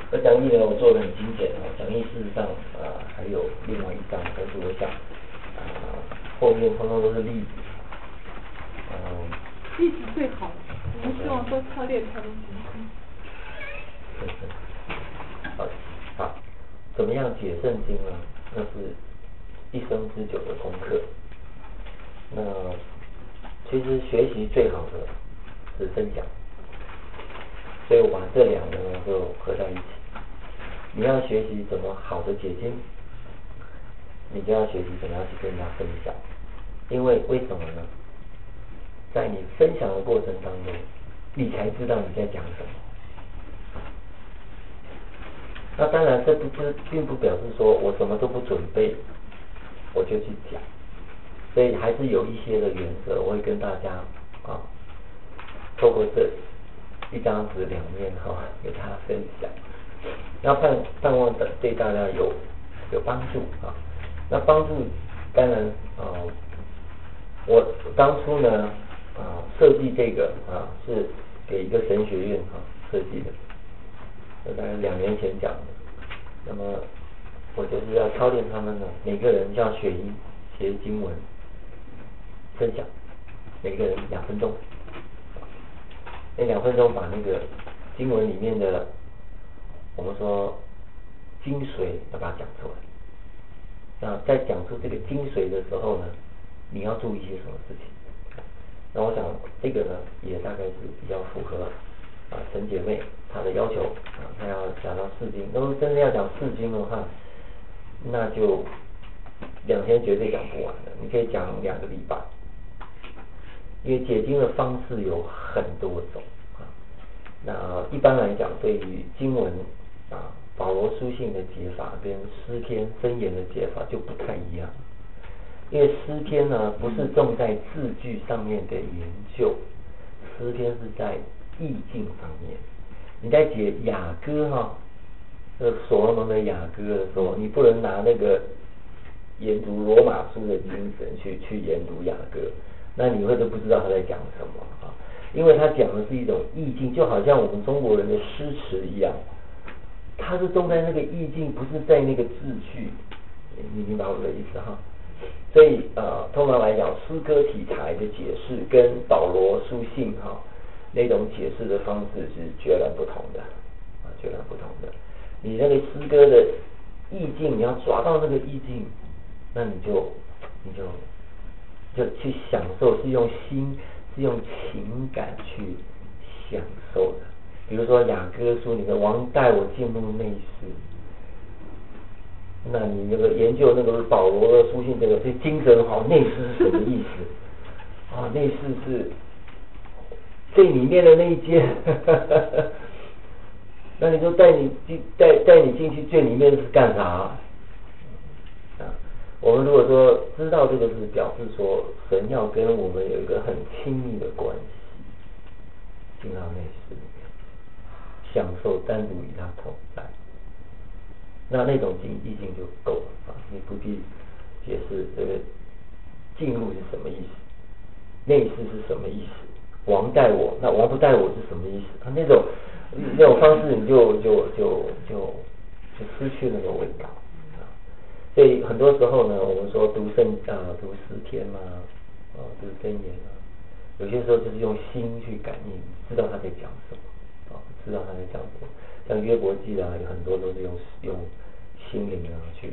而讲义呢，我做的很精简啊。讲义事实上还有另外一章，但是我想后面通通都是例子。 例子最好，我们希望多操练才能成功。 好，怎么样解圣经呢？那是一生之久的功课。那其实学习最好的是分享，所以我把这两个呢就合在一起。你要学习怎么好的解经，你就要学习怎么样去跟人家分享。因为什么呢？在你分享的过程当中，你才知道你在讲什么。那当然，这并不表示说我什么都不准备，我就去讲。所以还是有一些的原则，我会跟大家透过这一张纸两面给大家分享。那盼望对大家有帮助啊。那帮助当然我当初呢设计这个是给一个神学院设计的，大概2年前讲的。那么我就是要操练他们呢，每个人要写经文分享，每个人2分钟。那2分钟把那个经文里面的我们说精髓要把它讲出来。那在讲出这个精髓的时候呢，你要注意些什么事情？那我想这个呢也大概是比较符合陈姐妹她的要求她要讲到4经。如果真的要讲4经的话，那就2天绝对讲不完的，你可以讲2个礼拜。因为解经的方式有很多种那一般来讲，对于经文保罗书信的解法跟诗篇箴言的解法就不太一样。因为诗篇呢不是重在字句上面的研究，诗篇是在意境上面。你在解雅歌所罗门的雅歌的时候，你不能拿那个研读罗马书的精神去研读雅歌，那你会都不知道他在讲什么因为他讲的是一种意境，就好像我们中国人的诗词一样，它是重在那个意境，不是在那个字句。你明白我的意思所以通常来讲，诗歌题材的解释跟保罗书信那种解释的方式是截然不同的截然不同的。你那个诗歌的意境，你要抓到那个意境，那你就去享受，是用心，是用情感去享受的。比如说雅歌书，你的王带我进入内室，那你那个研究那个保罗的书信，这精神好，内室是什么意思内室是最里面的那一间那你就带你进去最里面是干啥我们如果说知道这个，是表示说神要跟我们有一个很亲密的关系，进到内室里面享受单独与他同在，那种意境就够了你不必解释这个进入是什么意思，内室是什么意思，王带我，那王不带我是什么意思？那种方式你就失去那个味道。所以很多时候呢，我们说读诗篇读箴言有些时候就是用心去感应，知道他在讲什么知道他在讲什么。像约伯记有很多都是用心灵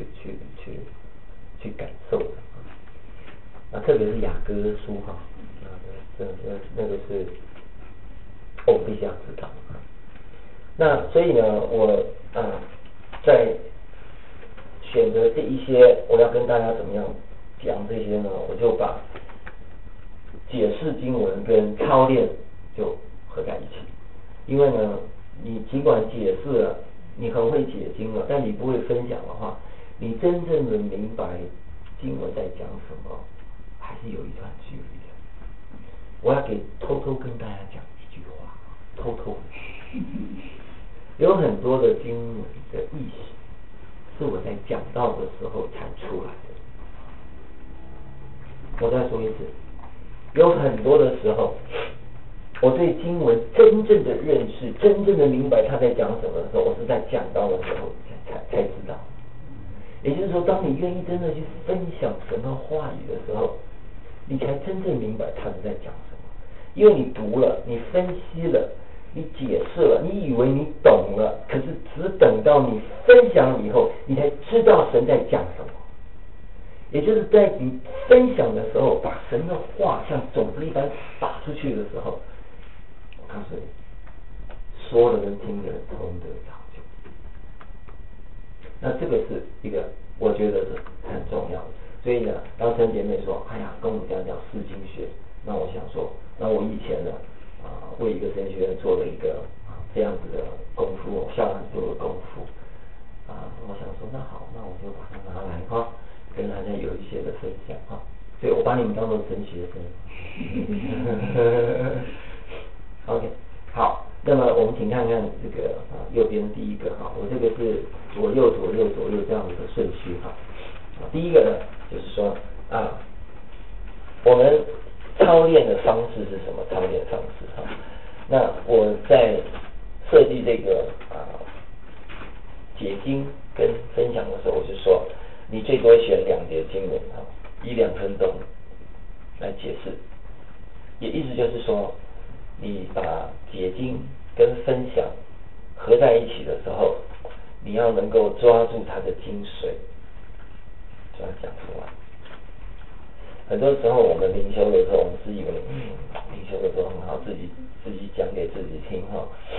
去感受的特别是雅歌书那个是必须要知道那所以呢，我在选择这一些，我要跟大家怎么样讲这些呢？我就把解释经文跟操练就合在一起。因为呢，你尽管解释了，你很会解经了，但你不会分享的话，你真正的明白经文在讲什么，还是有一段距离的。我要偷偷跟大家讲一句话，偷偷有很多的经文的意思是我在讲道的时候才出来的。我再说一次，有很多的时候我对经文真正的认识，真正的明白他在讲什么的时候，我是在讲道的时候才知道。也就是说，当你愿意真的去分享神的话语的时候，你才真正明白他是在讲什么。因为你读了，你分析了，你解释了，你以为你懂了，可是只等到你分享以后，你才知道神在讲什么。也就是在你分享的时候，把神的话像种子一般撒出去的时候，我告诉你，说的人听的人同得造就。那这个是一个我觉得是很重要的。所以呢，当陈姐妹说，哎呀，跟我们讲释经学，那我想说，那我以前呢为一个神学院做了一个这样子的功夫，下了很多的功夫我想说，那好，那我就把它拿来跟大家有一些的分享所以我把你们当做神学生。OK， 好，那么我们请看看这个右边第一个我这个是左右这样子的顺序第一个呢，就是说我们操练的方式是什么？操练方式那我在设计这个解经跟分享的时候，我就说，你最多选2节经文1-2分钟来解释。也意思就是说，你把解经跟分享合在一起的时候，你要能够抓住它的精髓，这样讲出来。很多时候我们灵修的时候，我们是以为灵修的时候很好，自己讲给自己听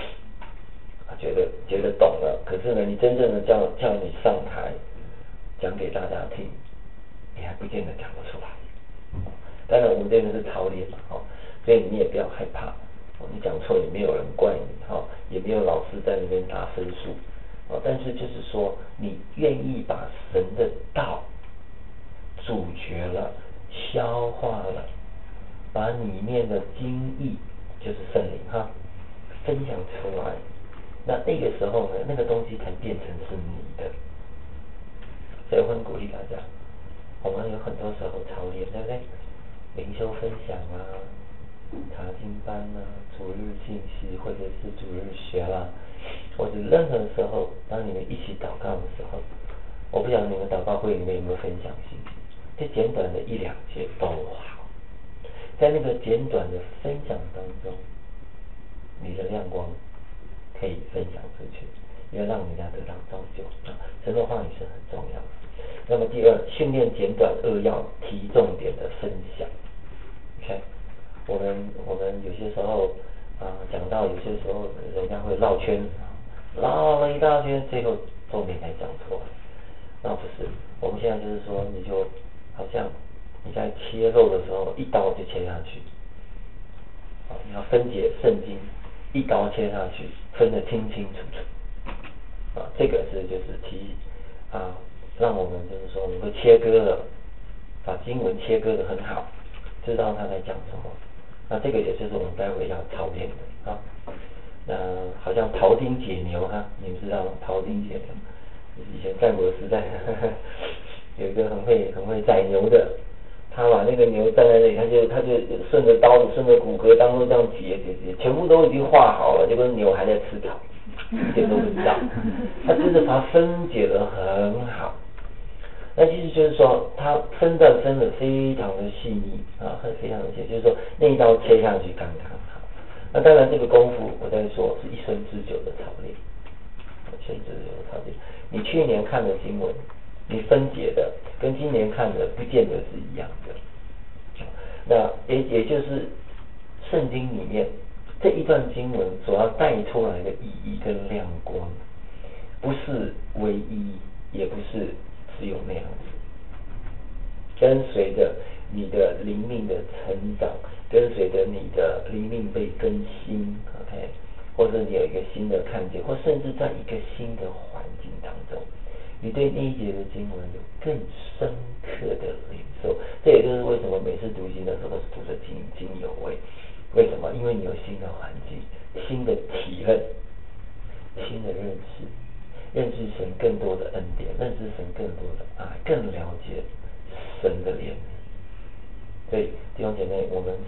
觉得懂了。可是呢，你真正的叫你上台讲给大家听，你还不见得讲得出来。当然我们这边是操练嘛所以你也不要害怕你讲错也没有人怪你也没有老师在那边打分数但是就是说，你愿意把神的道咀嚼了，消化了，把里面的精义，就是圣灵分享出来，那个时候呢，那个东西才变成是你的。所以我很鼓励大家，我们有很多时候操练，对不对？灵修分享查经班主日信息，或者是主日学或者任何时候，当你们一起祷告的时候，我不晓得你们祷告会里面有没有分享信息，就简短的1-2节都好。在那个简短的分享当中，你的亮光可以分享出去，要让人家得到造就神的话语是很重要的。那么第二，训练简短扼要、提重点的分享。OK， 我们有些时候讲到有些时候人家会绕圈，绕了一大圈，最后重点才讲错了。那不是，我们现在就是说，你就好像你在切肉的时候，一刀就切下去。你要分解圣经，一刀切下去，分得清清楚楚。这个就是让我们就是说，你会切割了，把经文切割得很好，知道他在讲什么。那这个也就是我们待会要操练的那好像庖丁解牛你们知道吗？庖丁解牛，以前战国时代有一个很会宰牛的。他把那个牛站在那里，他就顺着刀子，顺着骨骼当中这样解，全部都已经画好了，结果牛还在吃草，一点都不知道。他真的把它分解得很好。那其实就是说，他分段分得非常的细腻非常的细，就是说那一刀切下去刚刚好。那当然这个功夫我在说是一生之久的操练，一生之久的操练。你去年看的经文，你分解的跟今年看的不见得是一样的。那也就是圣经里面这一段经文所要带出来的意义跟亮光，不是唯一，也不是只有那样子。跟随着你的灵命的成长，跟随着你的灵命被更新 ，OK， 或者你有一个新的看见，或甚至在一个新的环境当中，你对那一节的经文有更深刻的领受。这也就是为什么每次读经的时候都是读得津津有味。为什么？因为你有新的环境、新的体认、新的认识神更多的恩典，认识神更多的爱，更了解神的怜悯。所以弟兄姐妹，我们在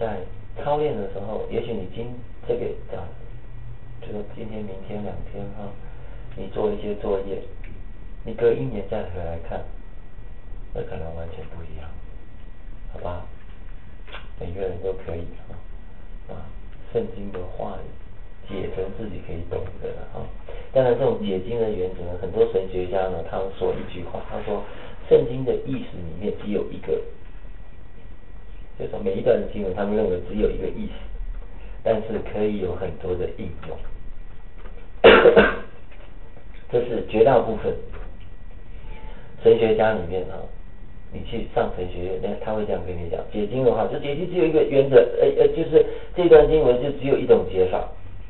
操练的时候，也许你这个就说今天、明天2天哈，你做一些作业，你隔1年再回来看，那可能完全不一样，好吧？每个人都可以把圣经的话语解成自己可以懂的啊。当然，这种解经的原则呢，很多神学家呢，他们说一句话，他说圣经的意思里面只有一个，就是说每一段经文，他们认为只有一个意思，但是可以有很多的应用。这是绝大部分神学家里面啊，你去上神学院，那他会这样跟你讲，解经的话，就解经只有一个原则，就是这段经文就只有一种解法，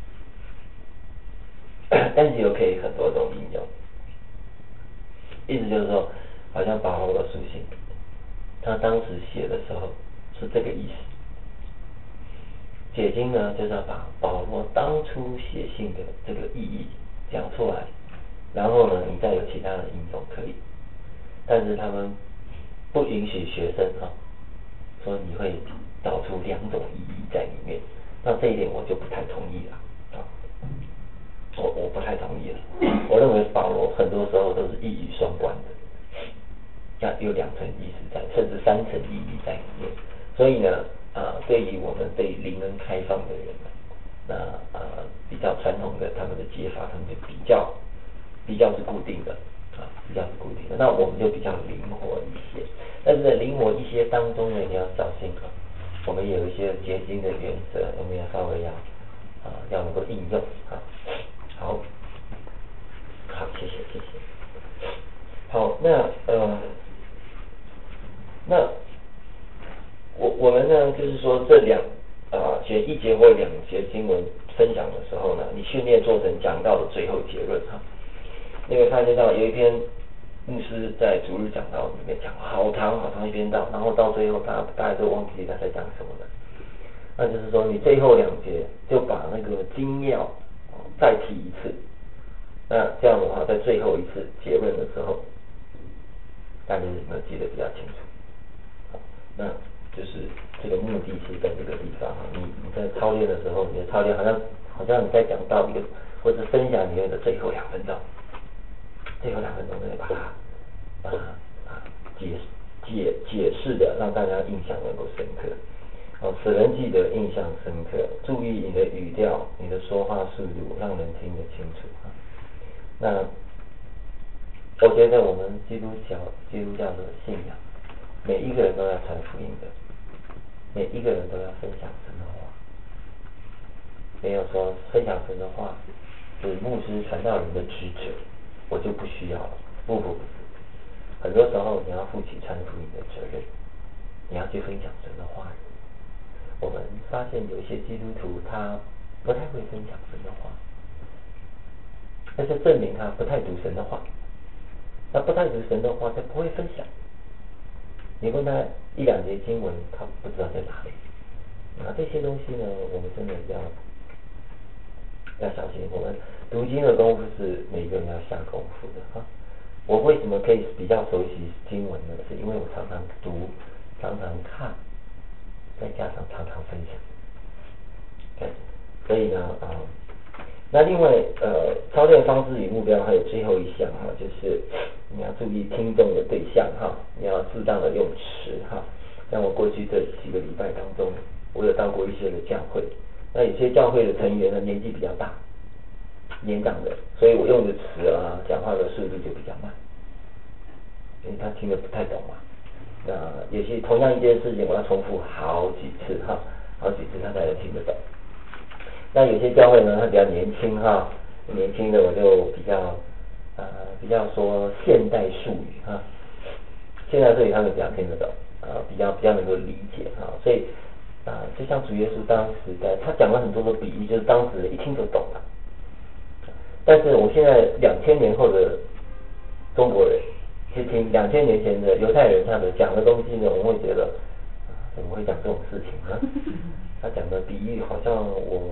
但是又可以很多种应用。意思就是说，好像保罗的书信，他当时写的时候是这个意思。解经呢，就是要把保罗当初写信的这个意义讲出来，然后呢，你再有其他的应用可以，但是他们不允许学生说你会导出2种意义在里面，那这一点我就不太同意了我不太同意了。我认为保罗很多时候都是一语双关的，那有2层意思在，甚至3层意义在里面。所以呢，对于我们对灵恩开放的人，那比较传统的他们的解法，他们就比较是固定的比较是固定的。那我们就比较灵活一些，但是灵活一些当中呢，你要小心我们有一些解经的原则，我们要稍微要能够应用好，谢谢。好，那我们呢，就是说这学1节或2节经文分享的时候呢，你训练做成讲道的最后结论你会发现到有一篇牧师在主日讲道里面讲好长一篇道，然后到最后大家都忘记他在讲什么了。那就是说，你最后2节就把那个精要再提一次，那这样的话，在最后一次结论的时候，大家有没有记得比较清楚？那就是这个目的是在这个地方你在操练的时候，你的操练好像你在讲到一个或者分享里面的最后2分钟，最后2分钟呢，把它解释的让大家印象能够深刻。使人记得印象深刻，注意你的语调，你的说话速度，让人听得清楚那我觉得我们基督教的信仰，每一个人都要传福音的，每一个人都要分享神的话，没有说分享神的话是牧师传道人的职责，我就不需要了。不是，很多时候你要负起传福音的责任，你要去分享神的话语。我们发现有一些基督徒他不太会分享神的话，但是证明他不太读神的话，他不太读神的话，他不会分享。你问他1、2节经文，他不知道在哪里。这些东西呢，我们真的要小心。我们读经的功夫是每个人要下功夫的我为什么可以比较熟悉经文呢？是因为我常常读，常常看，再加上常常分享。所以呢那另外操练方式与目标还有最后一项就是你要注意听众的对象你要适当的用词像我过去这几个礼拜当中，我有到过一些的教会，那有些教会的成员呢年纪比较大，年长的，所以我用的词讲话的速度就比较慢，因为他听得不太懂那也许同样一件事情，我要重复好几次他才能听得懂。那有些教会呢，他比较年轻年轻的我就比较说现代术语现代术语他们比较听得懂比较能够理解所以就像主耶稣当时他讲了很多的比喻，就是当时一听就懂了。但是我现在2000年后的中国人去听2000年前的犹太人他们讲的东西呢，我们会觉得怎么会讲这种事情呢？他讲的比喻好像我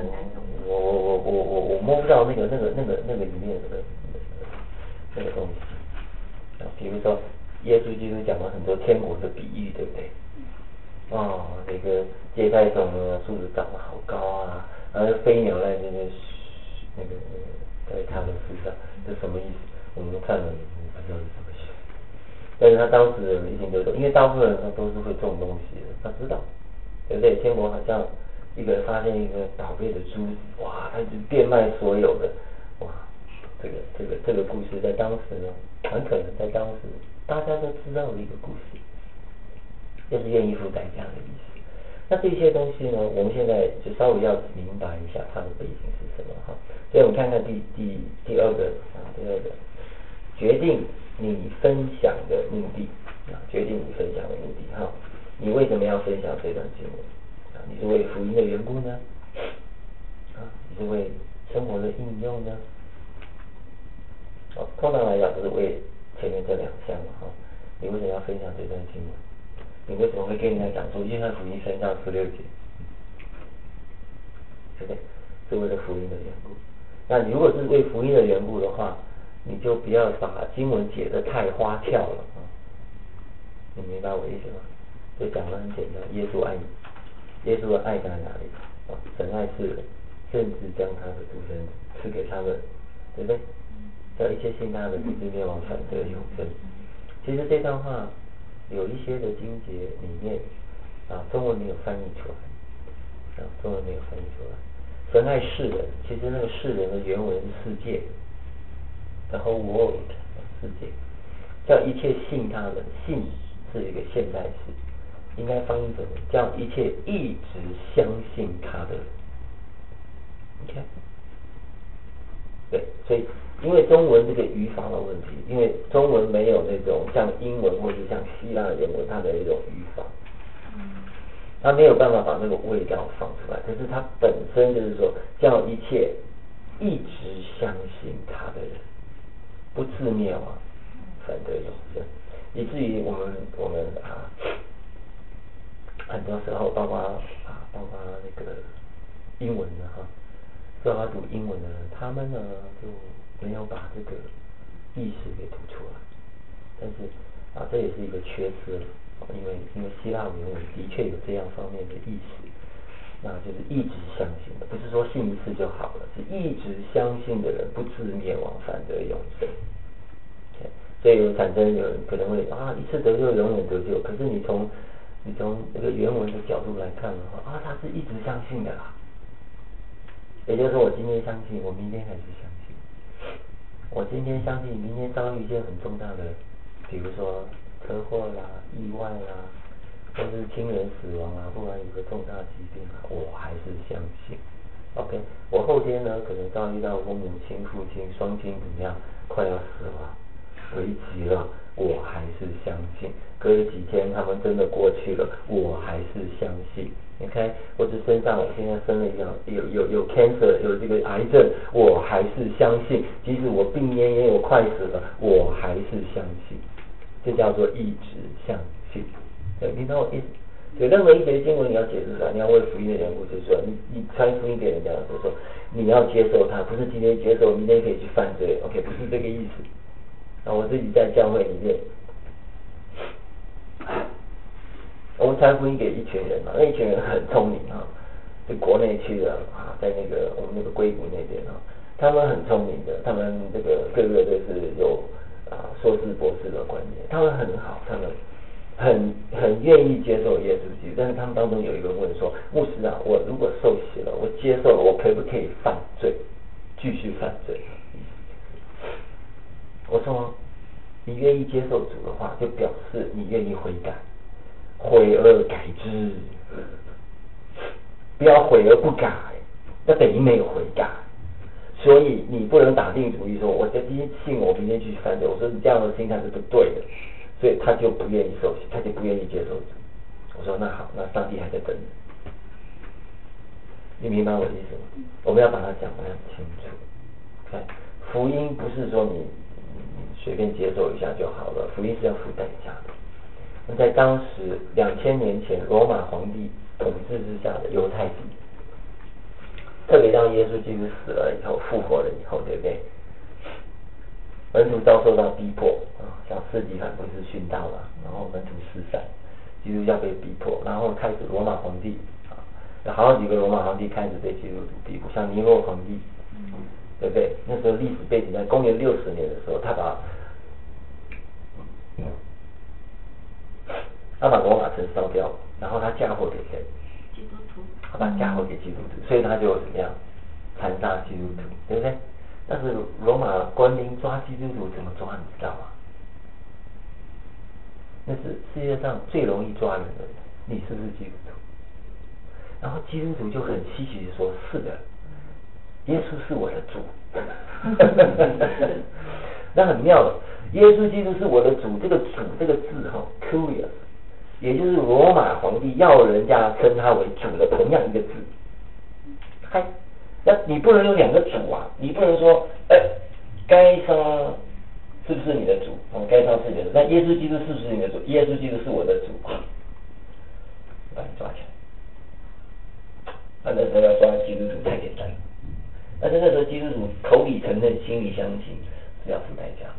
摸不到那个里面的那个东西比如说耶稣基督讲了很多天国的比喻，对不对？ 哦，那个芥菜种呢树子长得好高啊，然后飞鸟在那个在它的树上，这什么意思？我们看了不知道是什么意思。但是他当时人一定都懂，因为大部分人他都是会种东西的，他知道，对不对？天国好像一个人发现一个宝贝的珠子，哇，他就变卖所有的，哇，这个故事在当时呢，很可能在当时大家都知道的一个故事，就是愿意付代价的意思。那这些东西呢，我们现在就稍微要明白一下它的背景是什么哈。所以我们看看第二个，决定你分享的目的啊，决定你分享的目的哈。你为什么要分享这段经文啊？你是为福音的缘故呢？啊，你是为生活的应用呢？通常来讲就是为前面这两项嘛哈。你为什么要分享这段经文？你为什么会跟人家讲说约翰福音3章16节？对不对？是为了福音的缘故。那你如果是为福音的缘故的话，你就不要把经文解得太花跳了啊！你明白我意思吗？就讲得很简单，耶稣爱你，耶稣的爱在哪里？神爱世人，甚至将他的独生子赐给他们，对不对？叫一切信他的不至灭亡，反得永生。其实这段话有一些的经节里面中文没有翻译出来，中文没有翻译出来。神爱世人，其实那个世人的原文是世界 ，the whole world， 世界，叫一切信他的，信是一个现代式，应该翻译成叫一切一直相信他的人。OK， 对，所以因为中文这个语法的问题，因为中文没有那种像英文或者像希腊原文它的那种语法。他没有办法把那个味道放出来，可是他本身就是说，叫一切一直相信他的人，不自灭亡，反得永生。以至于我们很多时候包括那个英文的哈，说他读英文的人，他们呢就没有把这个意识给读出来，但是这也是一个缺失。因为希腊原文的确有这样方面的意思，那就是一直相信的，不是说信一次就好了，是一直相信的人不至灭亡，反得永生。所以有产生有人可能会一次得救永远得救，可是你从这个原文的角度来看的话他是一直相信的啦，也就是说我今天相信，我明天还是相信，我今天相信，明天遭遇一件很重大的，比如说车祸啦、意外啦，或是亲人死亡啊，不然有个重大疾病我还是相信。OK， 我后天呢可能遭遇到我母亲、父亲双亲怎么样，快要死了，危急了，我还是相信。隔了几天他们真的过去了，我还是相信。你看，或者身上我现在生了一样有 cancer， 有这个癌症，我还是相信。即使我病恹恹，我快死了，我还是相信。这叫做一直相信，明白我意思？所以任何一节经文你要解释出来，你要为福音的缘故，就是说你传福音给人家的时候，你要接受它，不是今天接受，明天可以去犯罪。OK， 不是这个意思。我自己在教会里面，我们传福音给一群人那一群人很聪明是国内区的在那个我们那个硅谷那边他们很聪明的，他们这个各个都是有硕士博士的观念，他们很好，他们很愿意接受耶稣基督，但是他们当中有一个人问说，牧师我如果受洗了，我接受了，我可不可以犯罪，继续犯罪？我说你愿意接受主的话，就表示你愿意悔改，悔而改之，不要悔而不改，那等于没有悔改。所以你不能打定主意说，我今天信我明天去犯罪。我说你这样的心态是不对的，所以他就不愿意受洗，他就不愿意接受主。我说那好，那上帝还在等你。你明白我的意思吗？我们要把它讲得很清楚。看，福音不是说你随便接受一下就好了，福音是要付代价的。那在当时2000年前罗马皇帝统治之下的犹太地，特别当耶稣基督死了以后，复活了以后，对不对？门徒遭受到逼迫像司提反不是殉道了，然后门徒四散， 基督教被逼迫，然后开始罗马皇帝有好几个罗马皇帝开始被基督徒逼迫，像尼罗皇帝，对不对？那时候历史背景在公元60年的时候，他把罗马城烧掉，然后他嫁祸给谁？ 基督徒。 他把嫁祸给基督徒，所以他就怎么样残杀基督徒，对不对？但是罗马官兵抓基督徒怎么抓，你知道吗？那是世界上最容易抓人的，你是不是基督徒？然后基督徒就很稀奇的说：“是的，耶稣是我的主。”那很妙的，耶稣基督是我的主，这个主这个字Kyrios， 也就是罗马皇帝要人家称他为主的同样一个字。嗨，那你不能有两个主啊，你不能说该杀是不是你的主？该杀是你的主，那耶稣基督是不是你的主？耶稣基督是我的主，把你抓起来。那时候要抓基督徒太简单了，但是那时候基督徒口里承认，心里相信是要付代价，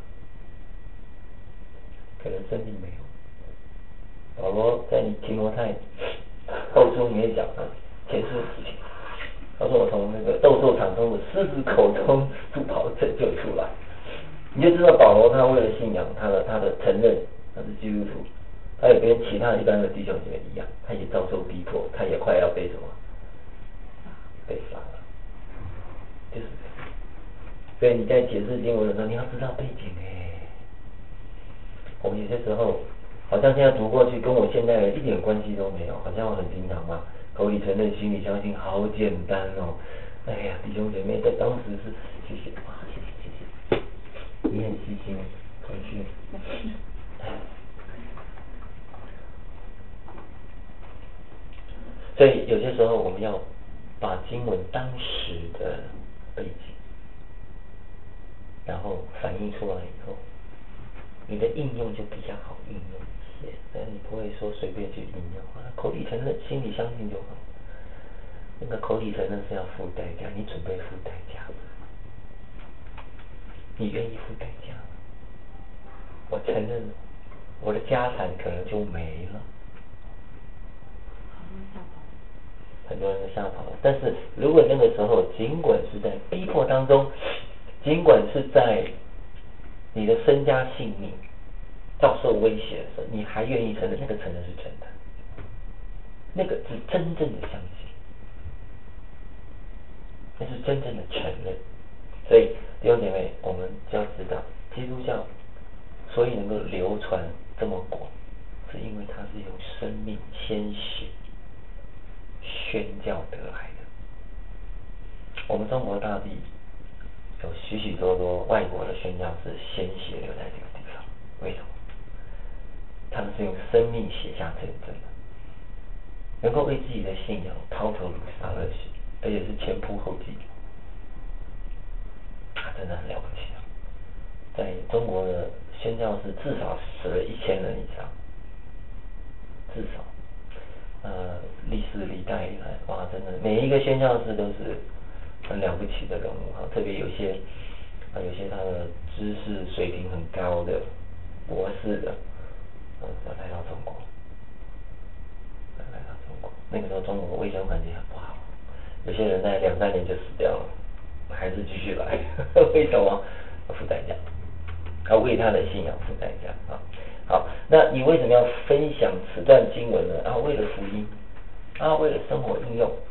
可能生命没有。保罗在提摩太后书里面讲前世的事情，他说我从那个斗兽场中的狮子口中助跑拯救出来，你就知道保罗他为了信仰，他的承认他是基督徒，他也跟其他一般的弟兄姐妹一样，他也遭受逼迫，他也快要被什么被杀了，就是这样。所以你在解释经文的时候，你要知道背景我们有些时候好像现在读过去，跟我现在一点关系都没有，好像我很平常嘛，口里承认，心里相信，好简单哦。哎呀，弟兄姐妹在当时是谢谢你很细心，回去。所以有些时候我们要把经文当时的背景，然后反映出来以后，你的应用就比较好应用一些，但你不会说随便去应用口里承认，心里相信就好。那个口里承认是要付代价，你准备付代价吗？你愿意付代价吗？我承认我的家产可能就没了，很多人都吓跑了。但是如果那个时候尽管是在逼迫当中，尽管是在你的身家性命遭受威胁的时候，你还愿意承认，那个承认是真的，那个是真正的相信，那是真正的承认。所以弟兄姐妹，我们就要知道，基督教所以能够流传这么广，是因为它是用生命鲜血宣教得来的。我们中国大地有许许多多外国的宣教士鲜血流在这个地方，为什么？他们是用生命写下见证的，能够为自己的信仰抛头颅洒热血，而且是前仆后继，真的很了不起啊！在中国的宣教士至少死了1000人以上，至少，历史历代以来，哇，真的每一个宣教士都是很了不起的人物特别有些他的知识水平很高的博士的，来到中国，那个时候中国卫生环境很不好，有些人在2-3年就死掉了，还是继续来，为什么？要付代价，要为他的信仰付代价好，那你为什么要分享此段经文呢？为了福音，为了生活应用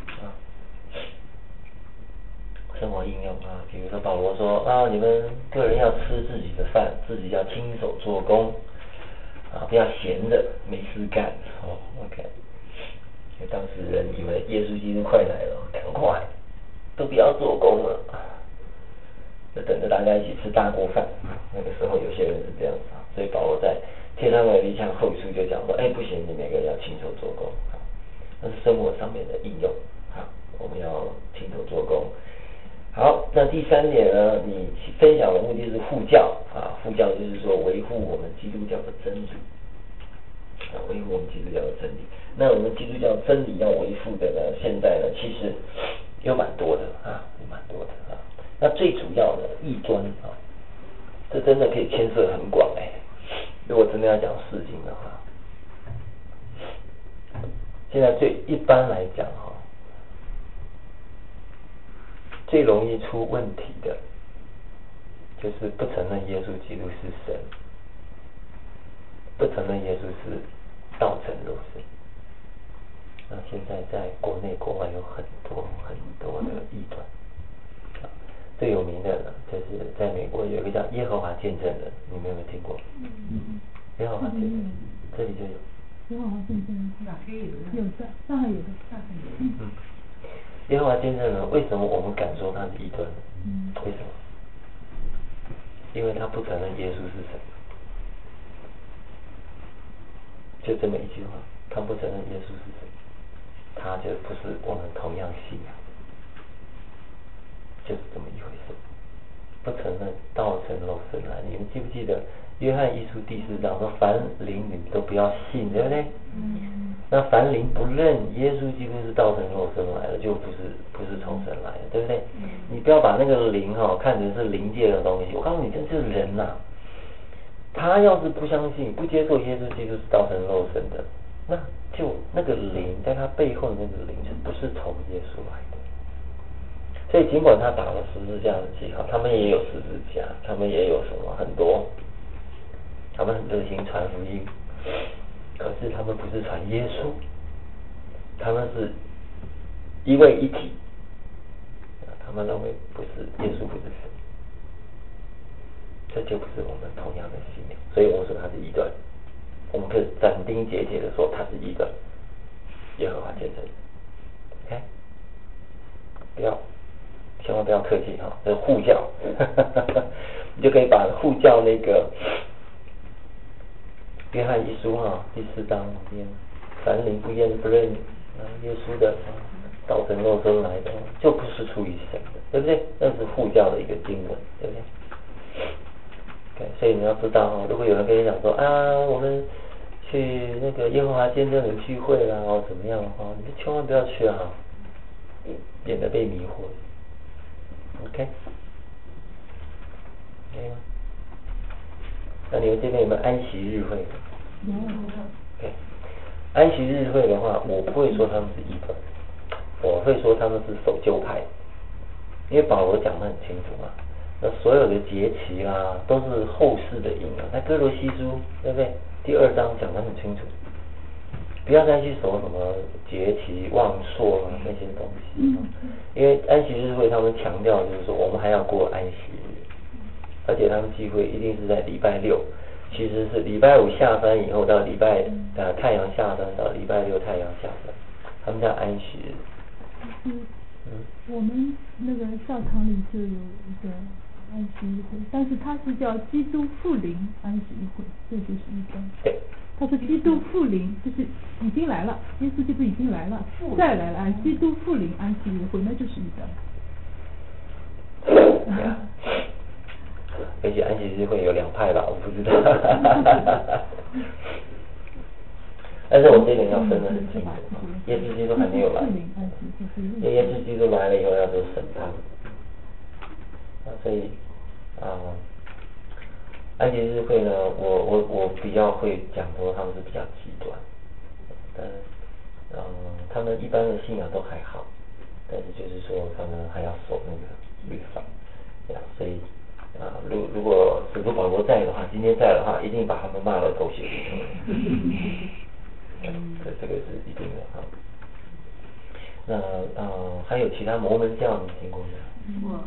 生活应用比如说保罗说你们个人要吃自己的饭，自己要亲手做工不要闲着没事干OK。因为当时人以为耶稣基督快来了，赶快都不要做工了，就等着大家一起吃大锅饭。那个时候有些人是这样子所以保罗在帖撒罗尼迦后书就讲说，不行，你每个人要亲手做工那是生活上面的应用我们要亲手做工。好，那第3点呢，你分享的目的是护教护教就是说维护我们基督教的真理维护我们基督教的真理。那我们基督教真理要维护的呢，现在呢其实有蛮多的那最主要的异端这真的可以牵涉很广如果真的要讲释经的话， 现在一般来讲最容易出问题的，就是不承认耶稣基督是神，不承认耶稣是道成肉身。那现在在国内国外有很多的异端，最有名的呢，就是在美国有一个叫耶和华见证人，你们有没有听过？耶和华见证人，这里就有。 耶和华见证人哪边有的？上海有的，上海有的。 耶和华见证人为什么我们敢说他是异端呢？为什么？因为他不承认耶稣是神，就这么一句话，他不承认耶稣是神，他就不是我们同样信仰的，就是这么一回事。不承认道成肉身来，你们记不记得约翰一书第4章说，凡灵你们都不要信，对不对？那凡灵不认耶稣基督是道成肉身来的，就不是从神来的，对不对？你不要把那个灵看成是灵界的东西。我告诉你，这就是人呐。他要是不相信、不接受耶稣基督是道成肉身的，那就那个灵在他背后的那个灵就不是从耶稣来的。所以尽管他打了十字架的记号，他们也有十字架，他们也有什么很多，他们很热心传福音，可是他们不是传耶稣，他们是一位一体，他们认为不是耶稣不是神，这就不是我们同样的信仰，所以我说他是异端，我们可以斩钉截铁的说他是异端，耶和华见证人 ，OK， 千万不要客气这是护教，你就可以把护教那个约翰一书第4章里面，凡灵不认耶稣的道成肉身来的，就不是出于神的，对不对？那是护教的一个经文，对不对？Okay, 所以你要知道如果有人跟你讲说我们去那个耶和华见证人聚会啦怎么样你就千万不要去免得被迷惑。OK， 吗？那你们这边有没有安息日会？ 有。 OK， 安息日会的话，我不会说他们是异端，我会说他们是守旧派，因为保罗讲得很清楚嘛。那所有的节期都是后世的影在哥罗西书对不对？第2章讲得很清楚，不要再去守什么节期、望朔那些东西因为安息日会他们强调就是说，我们还要过安息日，而且他们聚会一定是在礼拜6，其实是礼拜5下班以后到太阳下山到礼拜6太阳下山，他们叫安息日。 我们那个教堂里就有一个安息日会，但是它是叫基督复临安息日会，这就是一个。 对。 他说基督复临就是已经来了，耶稣基督已经来了，再来了基督复临安息日会，那就是一个。 而且安息日会有2派吧，我不知道。但是我这点要分得很清楚，耶稣基督还没有来，耶稣基督来了以后要做审判，所以安息日会呢，我比较会讲说他们是比较极端，但他们一般的信仰都还好，但是就是说他们还要守那个律法，所以如果使徒保罗在的话，今天在的话，一定把他们骂得狗血淋头。这个是一定的那还有其他摩门教你听过吗？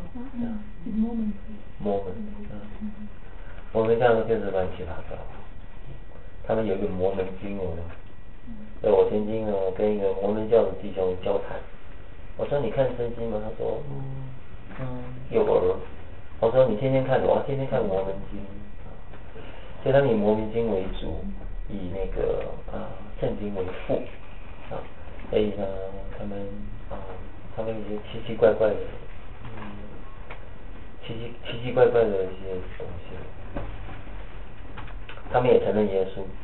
摩门教的就是乱七八糟，他们有一个摩门经文我曾经跟一个摩门教的弟兄交谈，我说你看圣经吗？他说有耳。我说你天天看，我天天看摩门经，所以他们以摩门经为主，以那个圣经为父所以呢他们一些奇奇怪怪的一些东西，他们也承认耶稣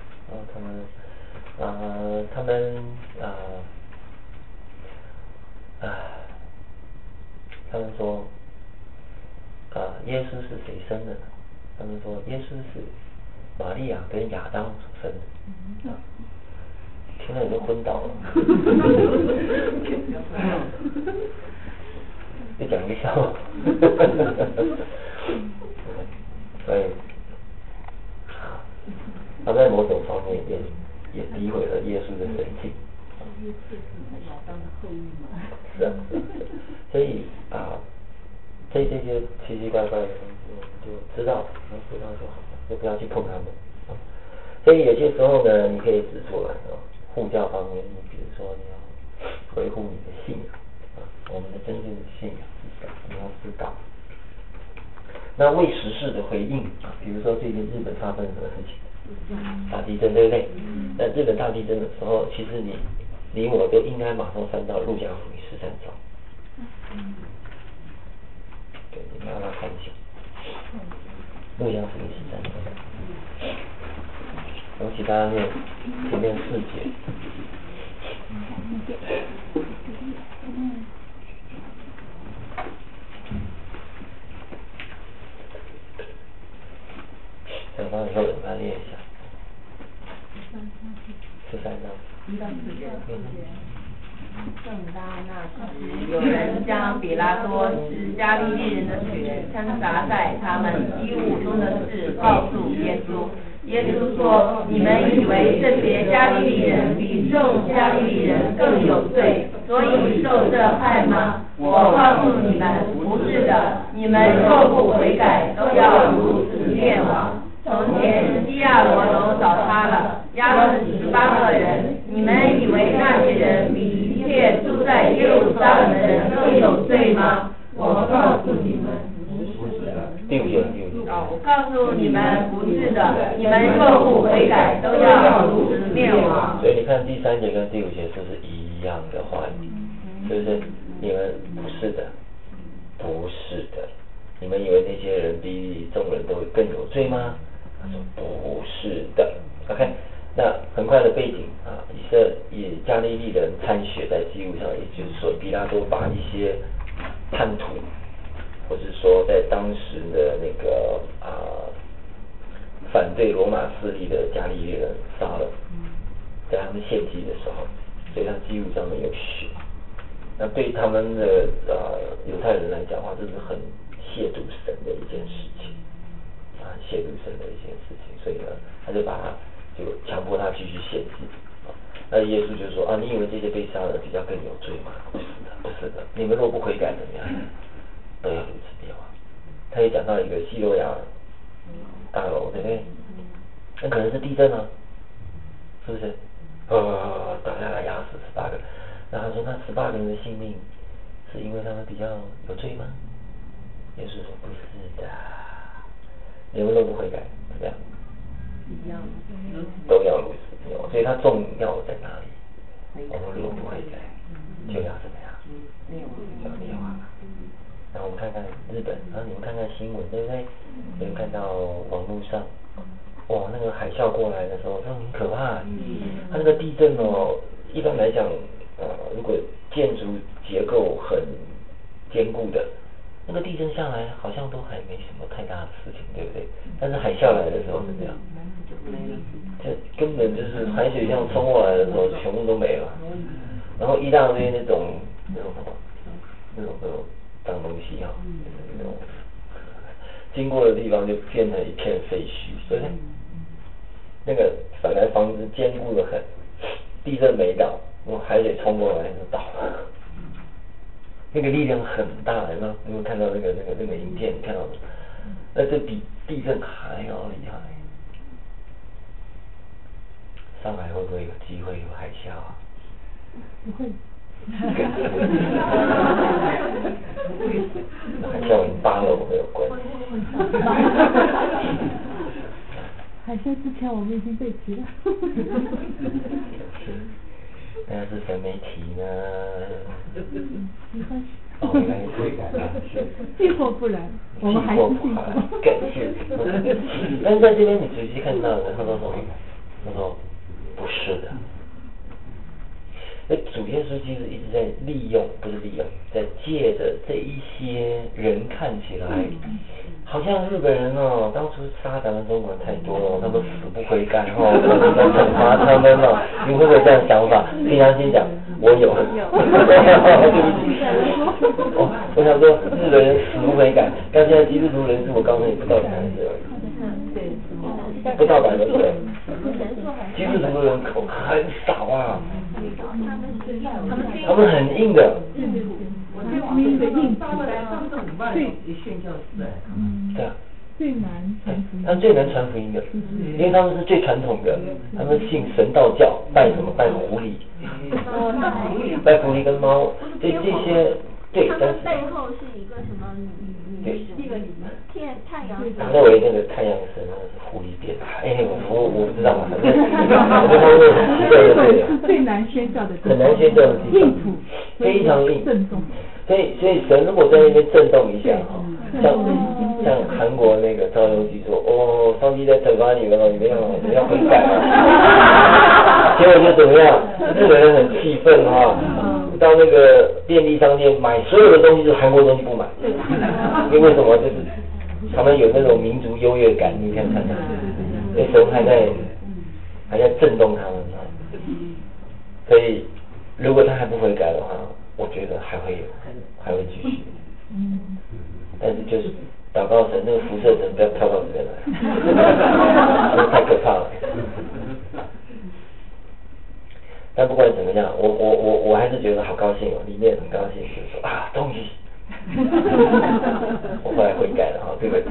他们说耶稣是谁生的呢？他们说耶稣是玛利亚跟亚当所生的听到你都昏倒了。就讲一个笑话。所以，他在某种方面也诋毁了耶稣的神性。 亚当的后裔嘛。 是啊，所以这些奇奇怪怪的东西，我们就知道就好了，就不要去碰他们。所以有些时候呢，你可以指出来护教方面，你比如说你要维护你的信仰我们的真正的信仰是什么？你要知道。那为时事的回应比如说最近日本发生什么事情？大地震，对不对？那日本大地震的时候，其实你我都应该马上翻到路加福音13章。对，你们让他看一下。路加福音13章。尤其大家念前面4节。想到以后我们练一下。13章。 1到4节。正当那时，有人将比拉多使加利利人的血掺杂在他们衣物中的事告诉耶稣。耶稣说：“你们以为这些加利利人比众加利利人更有罪，所以受这害吗？我告诉你们，不是的。你们若不悔改，都要如此灭亡。从前西亚罗楼找他了，押了18个人。你们以为那些人比一切住在耶路撒冷的人更有罪吗？我告诉你们，不是的。我告诉你们，不是的。你们若不悔改，都要如此灭亡。” 所以你看第3节跟第5节是不是一样的话语？是不是？你们不是的，不是的。你们以为那些人比众人都更有罪吗？他说不是的。OK， 那很快的背景加利利人参血在祭物上，也就是说比拉多把一些叛徒，或是说在当时的那个反对罗马势力的加利利人杀了，在他们献祭的时候，所以他祭物上面有血。那对他们的犹太人来讲的话，这是很亵渎神的一件事情亵渎神的一件事情，所以呢，他就强迫他继续献祭那耶稣就说你以为这些被杀的比较更有罪吗？不是的，不是的。你们若不悔改怎么样，都要如此灭亡。他也讲到一个西罗亚大楼，对不对？那可能是地震是不是？倒下来压死18个。然后他说那18个人的性命是因为他们比较有罪吗？耶稣说不是的，你们若不悔改怎么样？都要如此灭亡。所以它重要在哪里？我们若不悔改，就要怎么样？就要灭亡了。然后我们看看日本，你们看看新闻，对不对？你们看到网络上，哇，那个海啸过来的时候，那很可怕。它那个地震一般来讲，如果建筑结构很坚固的，那个地震下来好像都还没什么太大的事情，对不对？但是海啸来的时候怎么样？就根本就是海水这样冲过来的时候，全部都没了。然后一大堆那种脏东西那种经过的地方就变成一片废墟，所以那个本来房子坚固的很，地震没倒，海水冲过来就倒了。那个力量很大，有没有看到那个影片？你看到吗？那这比地震还要厉害。上海会不会有机会有海啸不会。 海啸跟8楼没有关系。 海啸之前我们已经被提了。 那是谁没提呢？ 没关系。 是。 气候不然，我们还是幸福。 感谢。但是在这边你仔细看到的，他说什么？他说不是的。主耶稣其实一直在利用，不是利用，在借着这一些人看起来好像日本人哦，当初杀咱们中国人太多了，他们死不悔改哦，要惩罚他们哦。你会不会这样想法？平常心讲，我有。对不起。哦，我想说日本人死不悔改，但现在基督徒人数我告诉你不到1%而已，不到1%。基督徒的人口很少啊，他们很硬的。 硬的硬气， 对啊， 最难传福音。 他们最能传福音的，因为他们是最传统的，他们信神道教，拜什么？拜狐狸，拜狐狸跟猫，这些对，但是背后是一个什么对， 太阳神。 他认为那个太阳神那是狐狸变态，我不知道啊，反正我们都是奇怪的对是最难宣教的地方， 很难宣教的地方， 硬土， 非常硬， 震动。 所以神如果在那边震动一下哈，像韩国那个赵镕基说，哦，上帝在惩罚你们了，你们要悔改了。结果就怎么样？日本人很气愤哈，到那个便利商店买所有的东西，就是韩国东西不买，因为什么？就是他们有那种民族优越感，你看看，所以神还在震动他们。所以如果他还不悔改的话，我觉得还会继续。但是就是祷告神那个辐射神不要跳到这边来，太可怕了。但不管怎么样，我还是觉得好高兴哦，里面很高兴，就是说啊，终于，我后来悔改了哈，这个。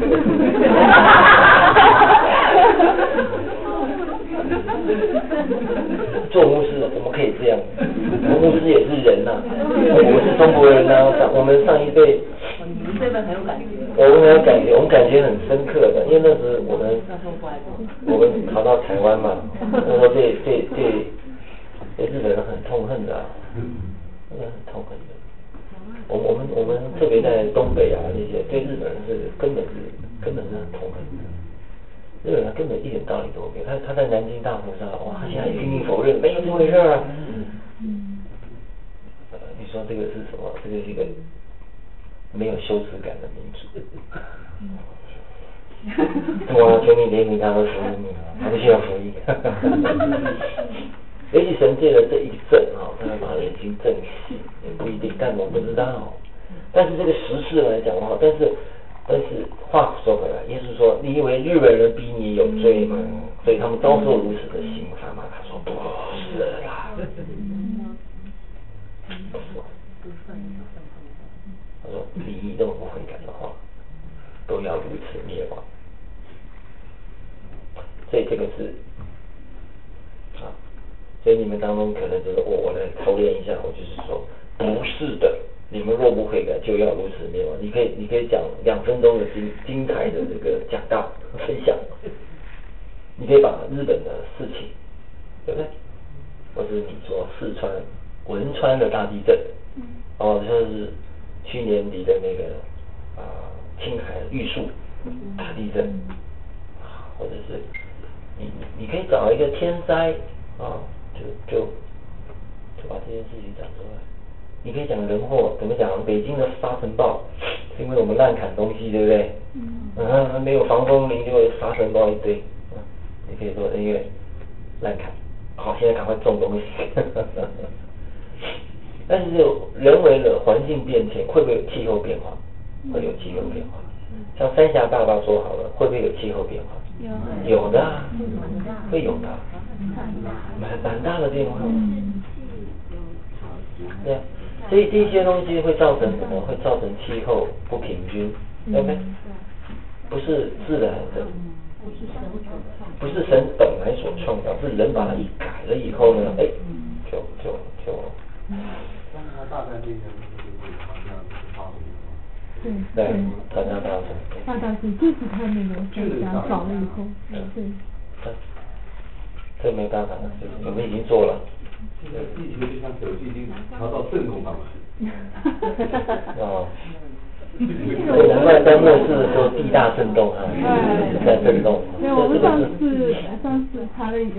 做牧师怎么可以这样？牧师也是人呐，我是中国人呐，我们上一辈。 你们这边很有感觉。 我们很有感觉，我们感觉很深刻的，因为那时我们逃到台湾嘛，那时候对日本人很痛恨的，真的很痛恨的。我们特别在东北啊那些，对日本人是根本是很痛恨的。日本人根本一点道理都没有，他在南京大屠杀，哇，他现在拼命否认，没有这回事啊。你说这个是什么？这个是一个没有羞耻感的民族。我求你怜悯他的福音，他不需要福音。也许神借了这一震啊，他会把人心震醒，也不一定，但我不知道。但是这个时事来讲的话，但是话说回来，耶稣说，你以为日本人比你有罪吗？所以他们遭受如此的刑罚吗？他说不是啦。他说你都不悔改的话，都要如此灭亡。所以这个是啊，所以你们当中可能就是我来操练一下，我就是说不是的。你们若不悔改，就要如此灭亡。你可以讲2分钟的精彩的这个讲道分享，你可以把日本的事情，对不对？或是你说四川汶川的大地震，就是去年底的那个青海玉树大地震，或者是你可以找一个天灾就把这件事情讲出来。你可以讲人祸，怎么讲？北京的沙尘暴是因为我们滥砍东西，对不对？没有防风林就会沙尘暴一堆。你可以说因为滥砍，好，现在赶快种东西。但是人为的环境变迁，会不会有气候变化？会有气候变化。像三峡大坝说好了，会不会有气候变化？有的啊，会有的，蛮大的变化。对啊。所以这些东西会造成什么？会造成气候不平均，对不对？不是自然的，不是神本来所创造，是人把它一改了以后呢，就。对，大家大神。 大神就是他那个在家找了以后，对。 这没办法，我们已经做了。 这个地球就像手机已经调到正空档了。 所以难怪在末世的时候地大震动啊，在震动。 对，我们上次查了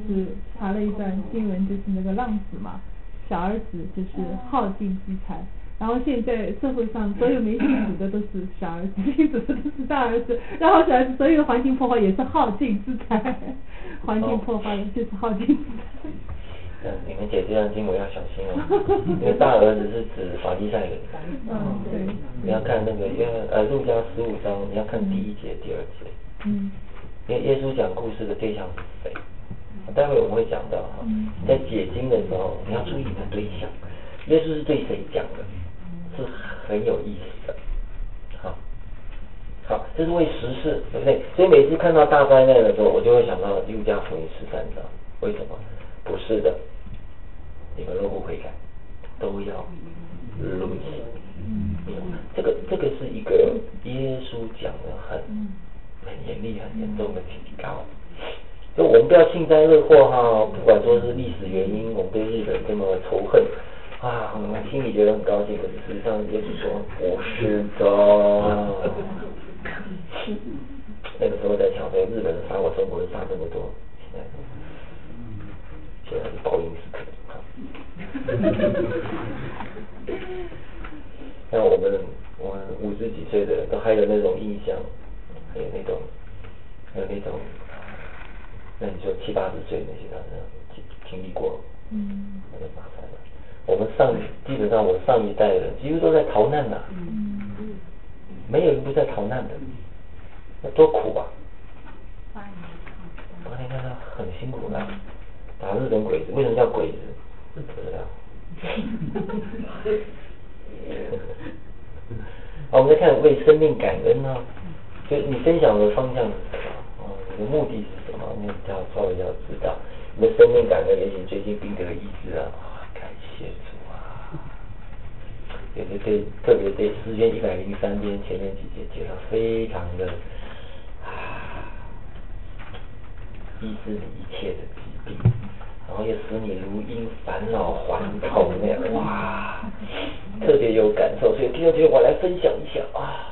一段新闻，就是那个浪子嘛，小儿子就是耗尽资财， 然后现在社会上所有没信主的都是小儿子，信主的都是大儿子，然后小儿子所有的环境破坏也是耗尽之财，环境破坏就是耗尽之财。 你们解这段经文要小心哦，因为大儿子是指法利赛人。 对。 你要看那个路加15章，你要看第1节、第2节。因为耶稣讲故事的对象是谁？待会我们会讲到哈。你在解经的时候，你要注意你的对象。耶稣是对谁讲的？是很有意思的。好，这是为时事，对不对？所以每次看到大灾难的时候，我就会想到路加福音13章。为什么？不是的，你们若不悔改，都要入刑。这个是一个耶稣讲的很严厉、很严重的警告。就我们不要幸灾乐祸哈，不管说是历史原因，我们对日本这么仇恨啊，我们心里觉得很高兴，可是事实上耶稣说不是的。那个时候在讲说日本人杀我中国人杀这么多，现在是报应时刻。像我们50几岁的人都还有那种印象，还有那种，那你说70、80岁那些，他经历过，那就麻烦了。我们基本上我上一代人几乎都在逃难呐，没有人不在逃难的，那多苦啊！8年看他很辛苦的，打日本鬼子，为什么叫鬼子？不知道。好，我们再看为生命感恩呢，就你分享的方向是什么？你的目的是什么？你稍微要知道，你的生命感恩，也许最近病得医治啊，感谢主啊！特别对诗篇103篇前面几节介绍非常的医治你一切的疾病，然后又使你如因烦恼还童那样，哇，特别有感受。所以第二天我来分享一下啊。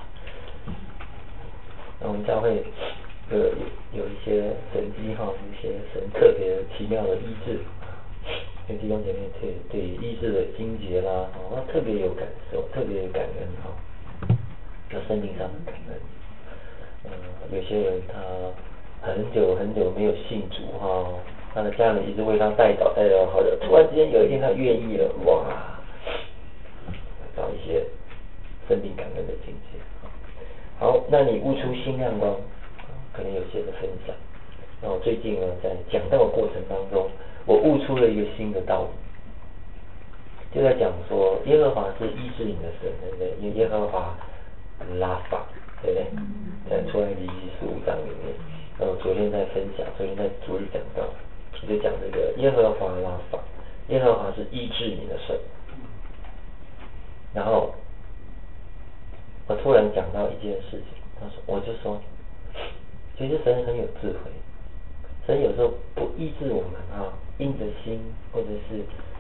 那我们教会有一些神迹哈，一些神特别奇妙的医治，跟弟兄姐妹对医治的经节啦，特别有感受，特别有感恩哈，有生命上的感恩。有些人他很久没有信主哈，他的家人一直为他代祷，好的，突然之间有一天他愿意了，哇，找一些生命感恩的境界。好，那你悟出新亮光，可能有些的分享。那我最近呢，在讲道的过程当中，我悟出了一个新的道理，就在讲说耶和华是医治你的神，对不对？因为耶和华拉法，对不对？在出埃及记15章里面，那我昨天在分享，昨天在主日讲到，我就讲这个耶和华拉法，耶和华是医治你的神。然后我突然讲到一件事情，我就说，其实神很有智慧，神有时候不医治我们因着心，或者是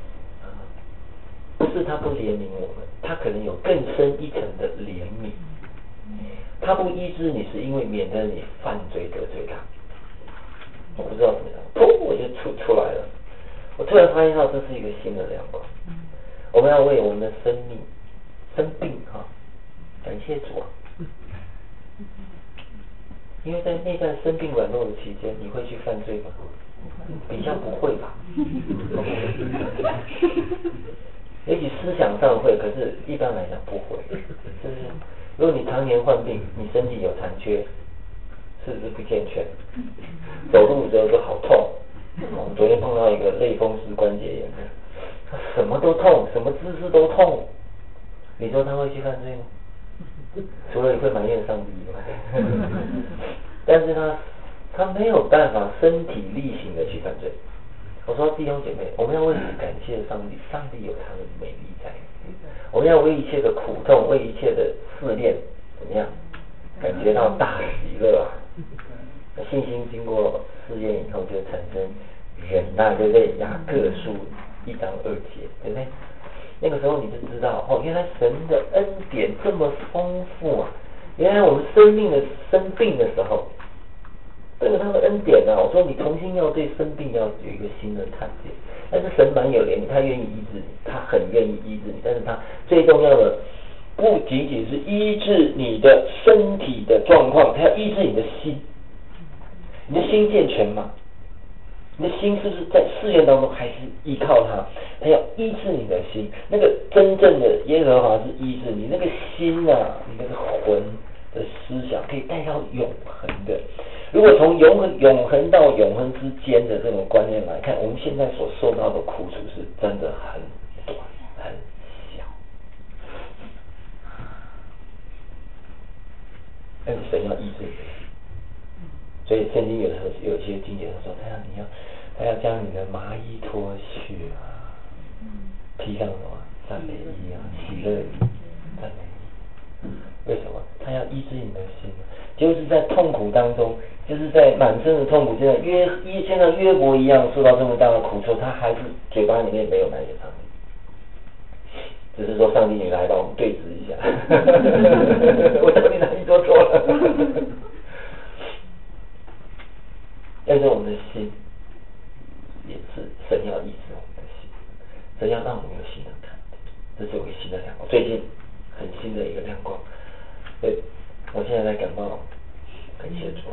不是他不怜悯我们，他可能有更深一层的怜悯。他不医治你，是因为免得你犯罪得罪他。我不知道怎么样，砰，我就出来了。我突然发现到这是一个新的亮光。我们要为我们的生命生病感谢主啊！因为在那段生病软弱的期间，你会去犯罪吗？比较不会吧。也许思想上会，可是一般来讲不会，是不是？如果你常年患病，你身体有残缺，四肢不健全，走路的时候都好痛。昨天碰到一个类风湿关节炎，他什么都痛，什么姿势都痛。你说他会去犯罪吗？除了你会埋怨上帝以外，但是他没有办法身体力行的去犯罪。我说弟兄姐妹，我们要为此感谢上帝，上帝有他的美丽在。我们要为一切的苦痛，为一切的试炼，怎么样？感觉到大喜乐啊！信心经过试验以后，就产生忍耐，对不对？雅各书1章2节，对不对？那个时候你就知道原来神的恩典这么丰富啊！原来我们生病的时候，这个他的恩典啊！我说你重新要对生病要有一个新的看见， 但是神蛮有怜悯，他愿意医治你，他很愿意医治你，但是他最重要的不仅仅是医治你的身体的状况，他要医治你的心，你的心健全吗？你的心是不是在试验当中还是依靠他？他要医治你的心，那个真正的耶和华是医治你那个心啊，你那个魂的思想可以带到永恒的。如果从永恒到永恒之间的这种观念来看，我们现在所受到的苦楚是真的很短很小。但是神要医治你的心，所以圣经有些经节说，他要将你的麻衣脱去啊，披上什么赞美衣啊，喜乐衣，赞美衣。为什么？他要医治你的心，就是在痛苦当中，就是在满身的痛苦，现在约伯一样受到这么大的苦楚，他还是嘴巴里面没有埋怨上帝。只是说上帝你来帮我们对峙一下，我到底哪里做错了？但是我们的心也是神要医治我们的心，神要让我们有新的看见，这是有个新的亮光，最近很新的一个亮光。对，我现在在感冒，感谢主，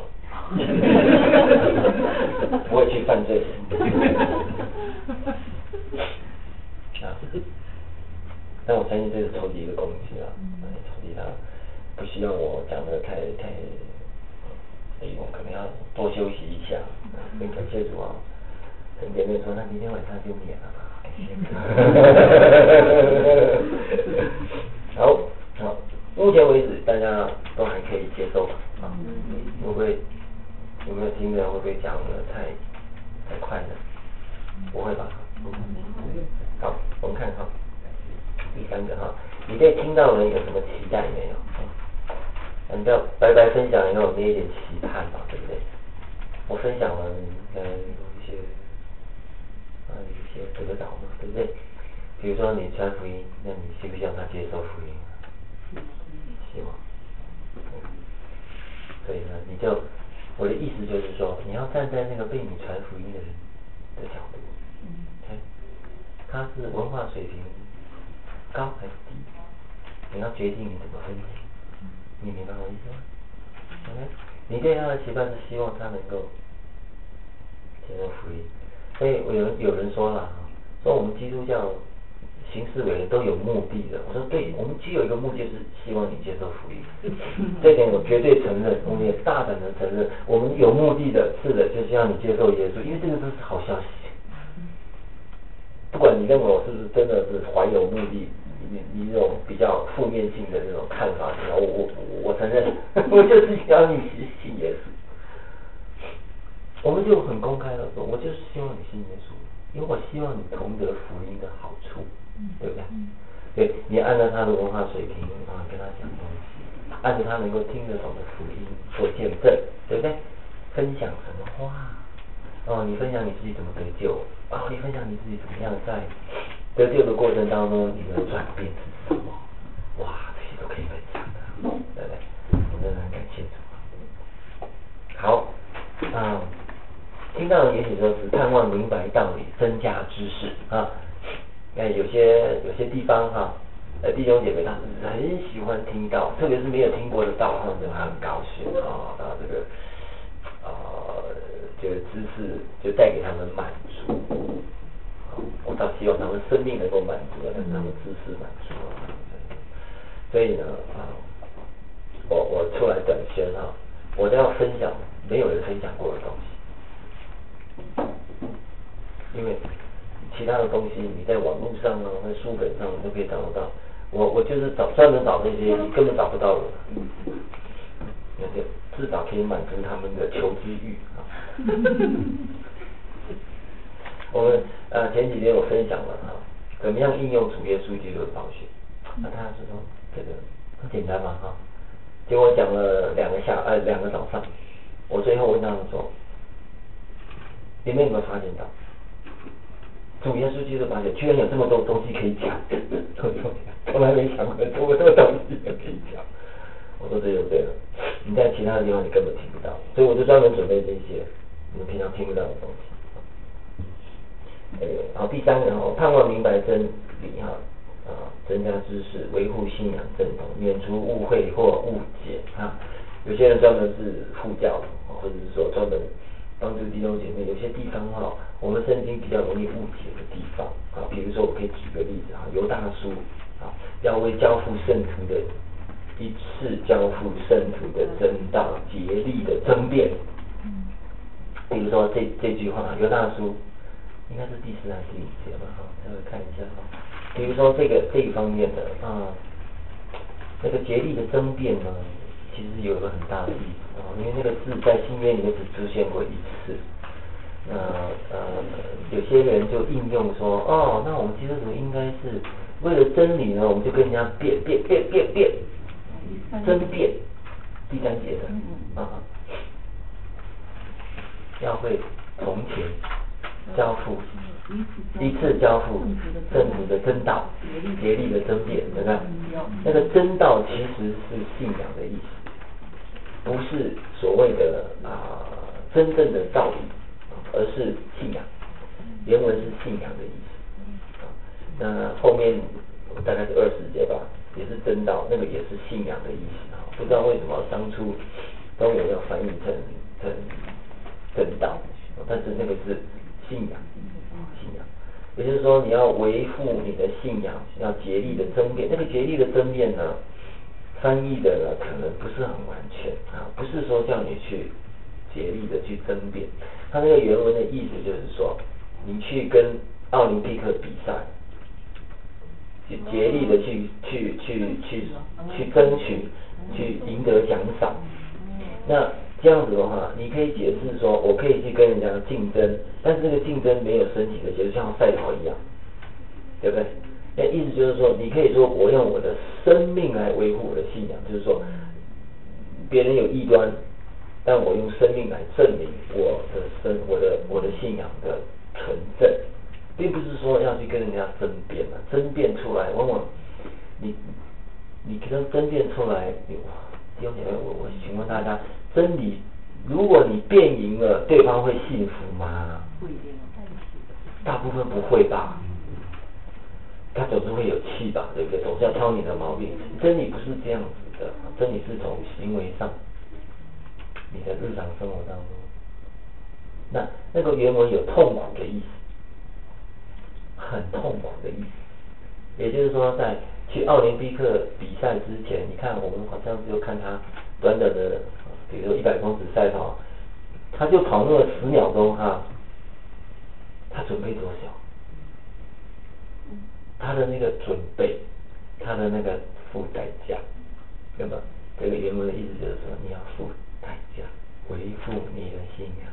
不会去犯罪。但我相信这是仇敌的攻击了，仇敌他不希望我讲的太，所以我可能要多休息一下。跟感谢主啊，跟姐妹说，那明天晚上就免了吧，感谢主。好，目前为止大家都还可以接受吧？会不会有没有听的会不会讲的太快了？不会吧？好，我们看哈。第三个哈，你对听到人有什么期待没有？你要白白分享以后，你有点期盼嘛，对不对？我分享了，你应该有一些得到嘛，对不对？比如说你传福音，那你希不希望他接受福音？希望。所以呢，我的意思就是说，你要站在那个被你传福音的人的角度，他是文化水平高还是低？你要决定你怎么分析，你明白我意思吗 ？OK， 你对他的期盼是希望他能够接受福音，所以有人说了，说我们基督教行事为人都有目的的。我说对，我们只有一个目的，就是希望你接受福音。这点我绝对承认，我们也大胆的承认，我们有目的的，是的，就希望你接受耶稣，因为这个都是好消息。不管你认为我是不是真的是怀有目的，你这种比较负面性的这种看法，我承认，我就是要你信耶稣。我们就很公开的说，我就是希望你信耶稣，因为我希望你同得福音的好处，对不对？对，你按照他的文化水平跟他讲东西，按照他能够听得懂的福音做见证，对不对？分享什么话？你分享你自己怎么得救？你分享你自己怎么样在得救的过程当中，你的转变是什么？哇，这些都可以分享的，对不对？我真的很感谢主。好，听到的也许说是盼望明白道理，增加知识啊。有些地方弟兄姐妹他很喜欢听到，特别是没有听过的道，他们很高兴这个这个知识就带给他们满足。我倒希望他们生命能够满足，但是他们知识满足。所以呢我出来短宣我都要分享没有人分享过的东西，因为其他的东西你在网络上在书本上你都可以找得到，我就是专门找那些你根本找不到的，至少可以满足他们的求知欲我们前几天我分享了怎么样应用主耶稣基督的宝血，他是说这个很简单嘛结果我讲了2个早上，我最后问他们说，你们有没有发现到主耶稣基督的宝血居然有这么多东西可以讲，从来没想过这么多东西可以讲。我说这就对了，你在其他的地方你根本听不到，所以我就专门准备这些你们平常听不到的东西。 好，第三个盼望明白真理增加知识，维护信仰正统，免除误会或误解有些人专门是护教，或者是说专门帮助弟兄姐妹，有些地方我们圣经比较容易误解的地方比如说我可以举个例子犹大书要为交付圣徒的一次交付圣徒的真道竭力的争辩。比如说这句话，犹大书应该是第4还是第5节吧？待会看一下比如说这个方面的那个竭力的争辩呢，其实有一个很大的意思因为那个字在新约里面只出现过一次。有些人就应用说，那我们基督徒应该是为了真理呢，我们就跟人家辩，争辩。第3节的要会从前交付，一次交付圣徒的真道，竭力的争辩，对不对？那个真道其实是信仰的意思，不是所谓的真正的道理，而是信仰。原文是信仰的意思。那后面大概是20节吧，也是真道，那个也是信仰的意思不知道为什么当初中文要翻译成真道，但是那个是信仰，也就是说你要维护你的信仰，要竭力的争辩。那个竭力的争辩呢，翻译的呢可能不是很完全不是说叫你去竭力的去争辩。他那个原文的意思就是说，你去跟奥林匹克比赛，竭力的去争取，去赢得奖赏。那这样子的话，你可以解释说，我可以去跟人家竞争，但是这个竞争没有身体的结束，像赛跑一样，对不对？那意思就是说，你可以说我用我的生命来维护我的信仰，就是说，别人有异端，但我用生命来证明我的信仰的纯正，并不是说要去跟人家争辩争辩出来，往往你跟他争辩出来，弟兄姐妹，我请问大家，真理如果你辩赢了，对方会信服吗？不一定，大部分不会吧。他总是会有气吧，对不对？总是要挑你的毛病。真理不是这样子的，真理是从行为上，你的日常生活当中。那个原文有痛苦的意思，很痛苦的意思。也就是说，在去奥林匹克比赛之前，你看我们好像就看他短短的，比如说100公尺赛跑，他就跑那么10秒钟他准备多少？他的那个准备，他的那个付代价，对吧？这个原文的意思就是说，你要付代价，维护你的信仰。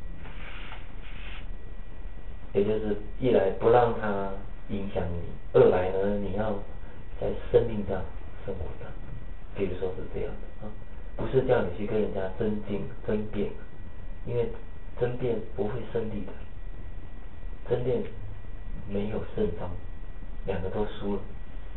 也就是一来不让它影响你，二来呢，你要在生命上生活上，比如说是这样的不是叫你去跟人家争辩，因为争辩不会胜利的，争辩没有胜方，两个都输了。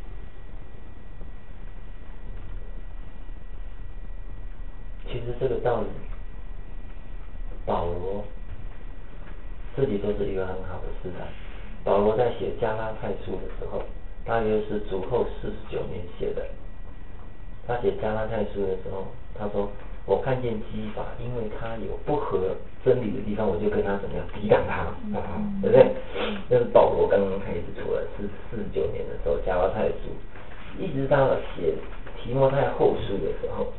其实这个道理，保罗自己就是一个很好的示范。保罗在写加拉太书的时候，大约是主后49年写的。他写加拉太书的时候，他说：“我看见基法，因为他有不合真理的地方，我就跟他怎么样抵挡他，对不对？”那是保罗刚刚开始出来，是49年的时候，加拉太书，一直到写提摩太后书的时候，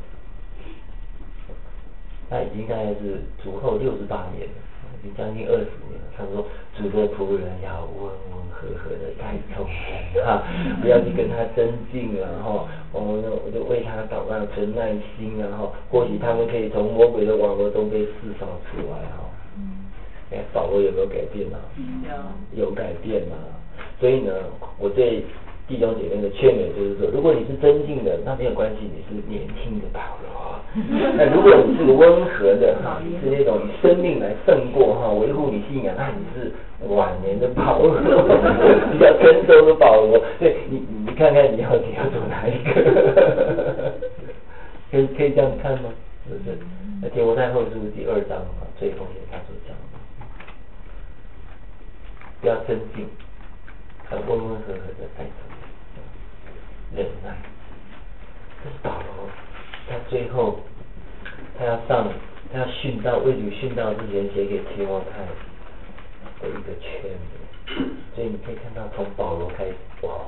他已经大概是主后68年了。已经将近20年了。他说：“主的仆人要温温和和的待众人不要去跟他争竞我就为他祷告，存耐心或许他们可以从魔鬼的网络中被释放出来保罗有没有改变呢？有改变啊。所以呢，我对弟兄姐妹的劝勉就是说，如果你是真敬的，那没有关系，你是年轻的保罗。那如果你是个温和的是那种以生命来胜过维护你信仰，那你是晚年的保罗，比较成熟的保罗。对，你看看你要走哪一个？可以这样看吗？是不是？那提摩太后书第2章最后面他所讲的。 不要增进，还温温和和的带走，忍耐。这是保罗，他最后他要殉道，为主殉道之前写给提摩太的一个劝勉。所以你可以看到，从保罗开始，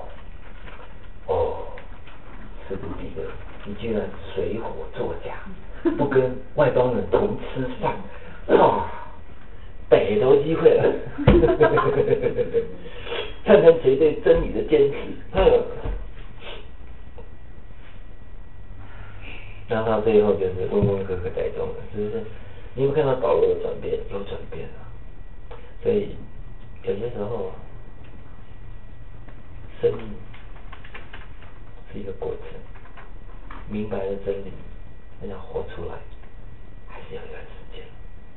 使徒彼得，你居然水火作家，不跟外邦人同吃饭，逮着机会了，看看谁对真理的坚持。然后到最后就是温温和和带动了，是不是？你有没有看到保罗的转变？有转变啊！所以有些时候，生命是一个过程，明白了真理，那要活出来，还是要一段时间。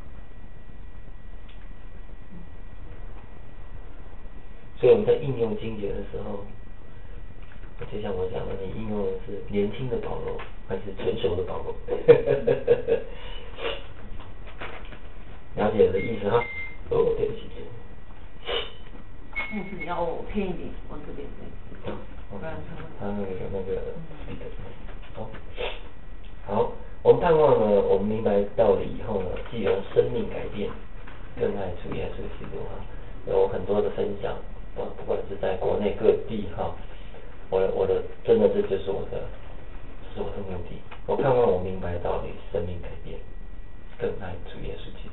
所以我们在应用经节的时候，就像我讲的，你应用的是年轻的保罗，还是成熟的保罗？了解我的意思哈？对不起。 牧师，你要偏一点，往这边对。不然他那个好，我们盼望呢，我们明白道理以后呢，既由生命改变，更爱主耶稣基督哈。有很多的分享，不管是在国内各地哈，我的真的这就是我的目的。我盼望我明白道理，生命改变，更爱主耶稣基督。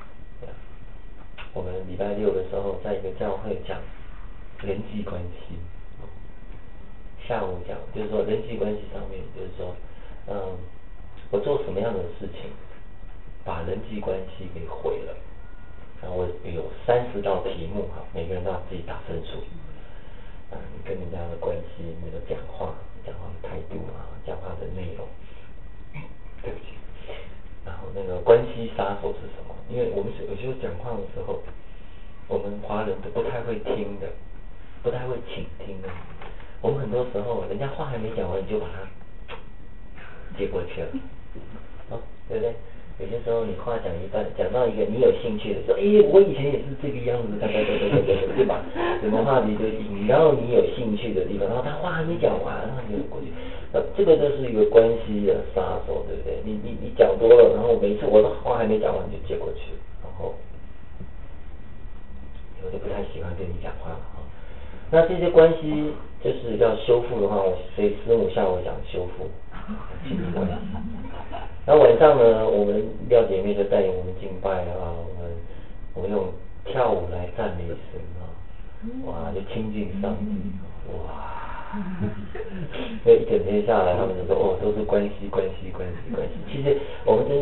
我们礼拜六的时候，在一个教会讲人际关系，下午讲就是说人际关系上面，就是说，我做什么样的事情，把人际关系给毁了。然后我有30道题目哈，每个人都要自己打分数。你跟人家的关系，你的讲话的态度啊，讲话的内容，对不起。然后那个关系杀手是什么？因为我们有时候讲话的时候，我们华人都不太会听的，不太会倾听的。我们很多时候，人家话还没讲完，你就把它接过去了，对不对？有些时候你话讲一半，讲到一个你有兴趣的，说我以前也是这个样子，对吧？什么话题就引到你有兴趣的地方，然后他话还没讲完，然后你就过去。这个就是一个关系的杀手，对不对？你讲多了，然后每一次我的话还没讲完就接过去，然后我就不太喜欢跟你讲话了哈。那这些关系就是要修复的话，所以师母下午讲修复亲密关系。然后晚上呢，我们廖姐妹就带领我们敬拜啊，我们用跳舞来赞美神啊，哇，就亲近上帝，哇。所以一整天下来，他们就说都是关系。其实我们真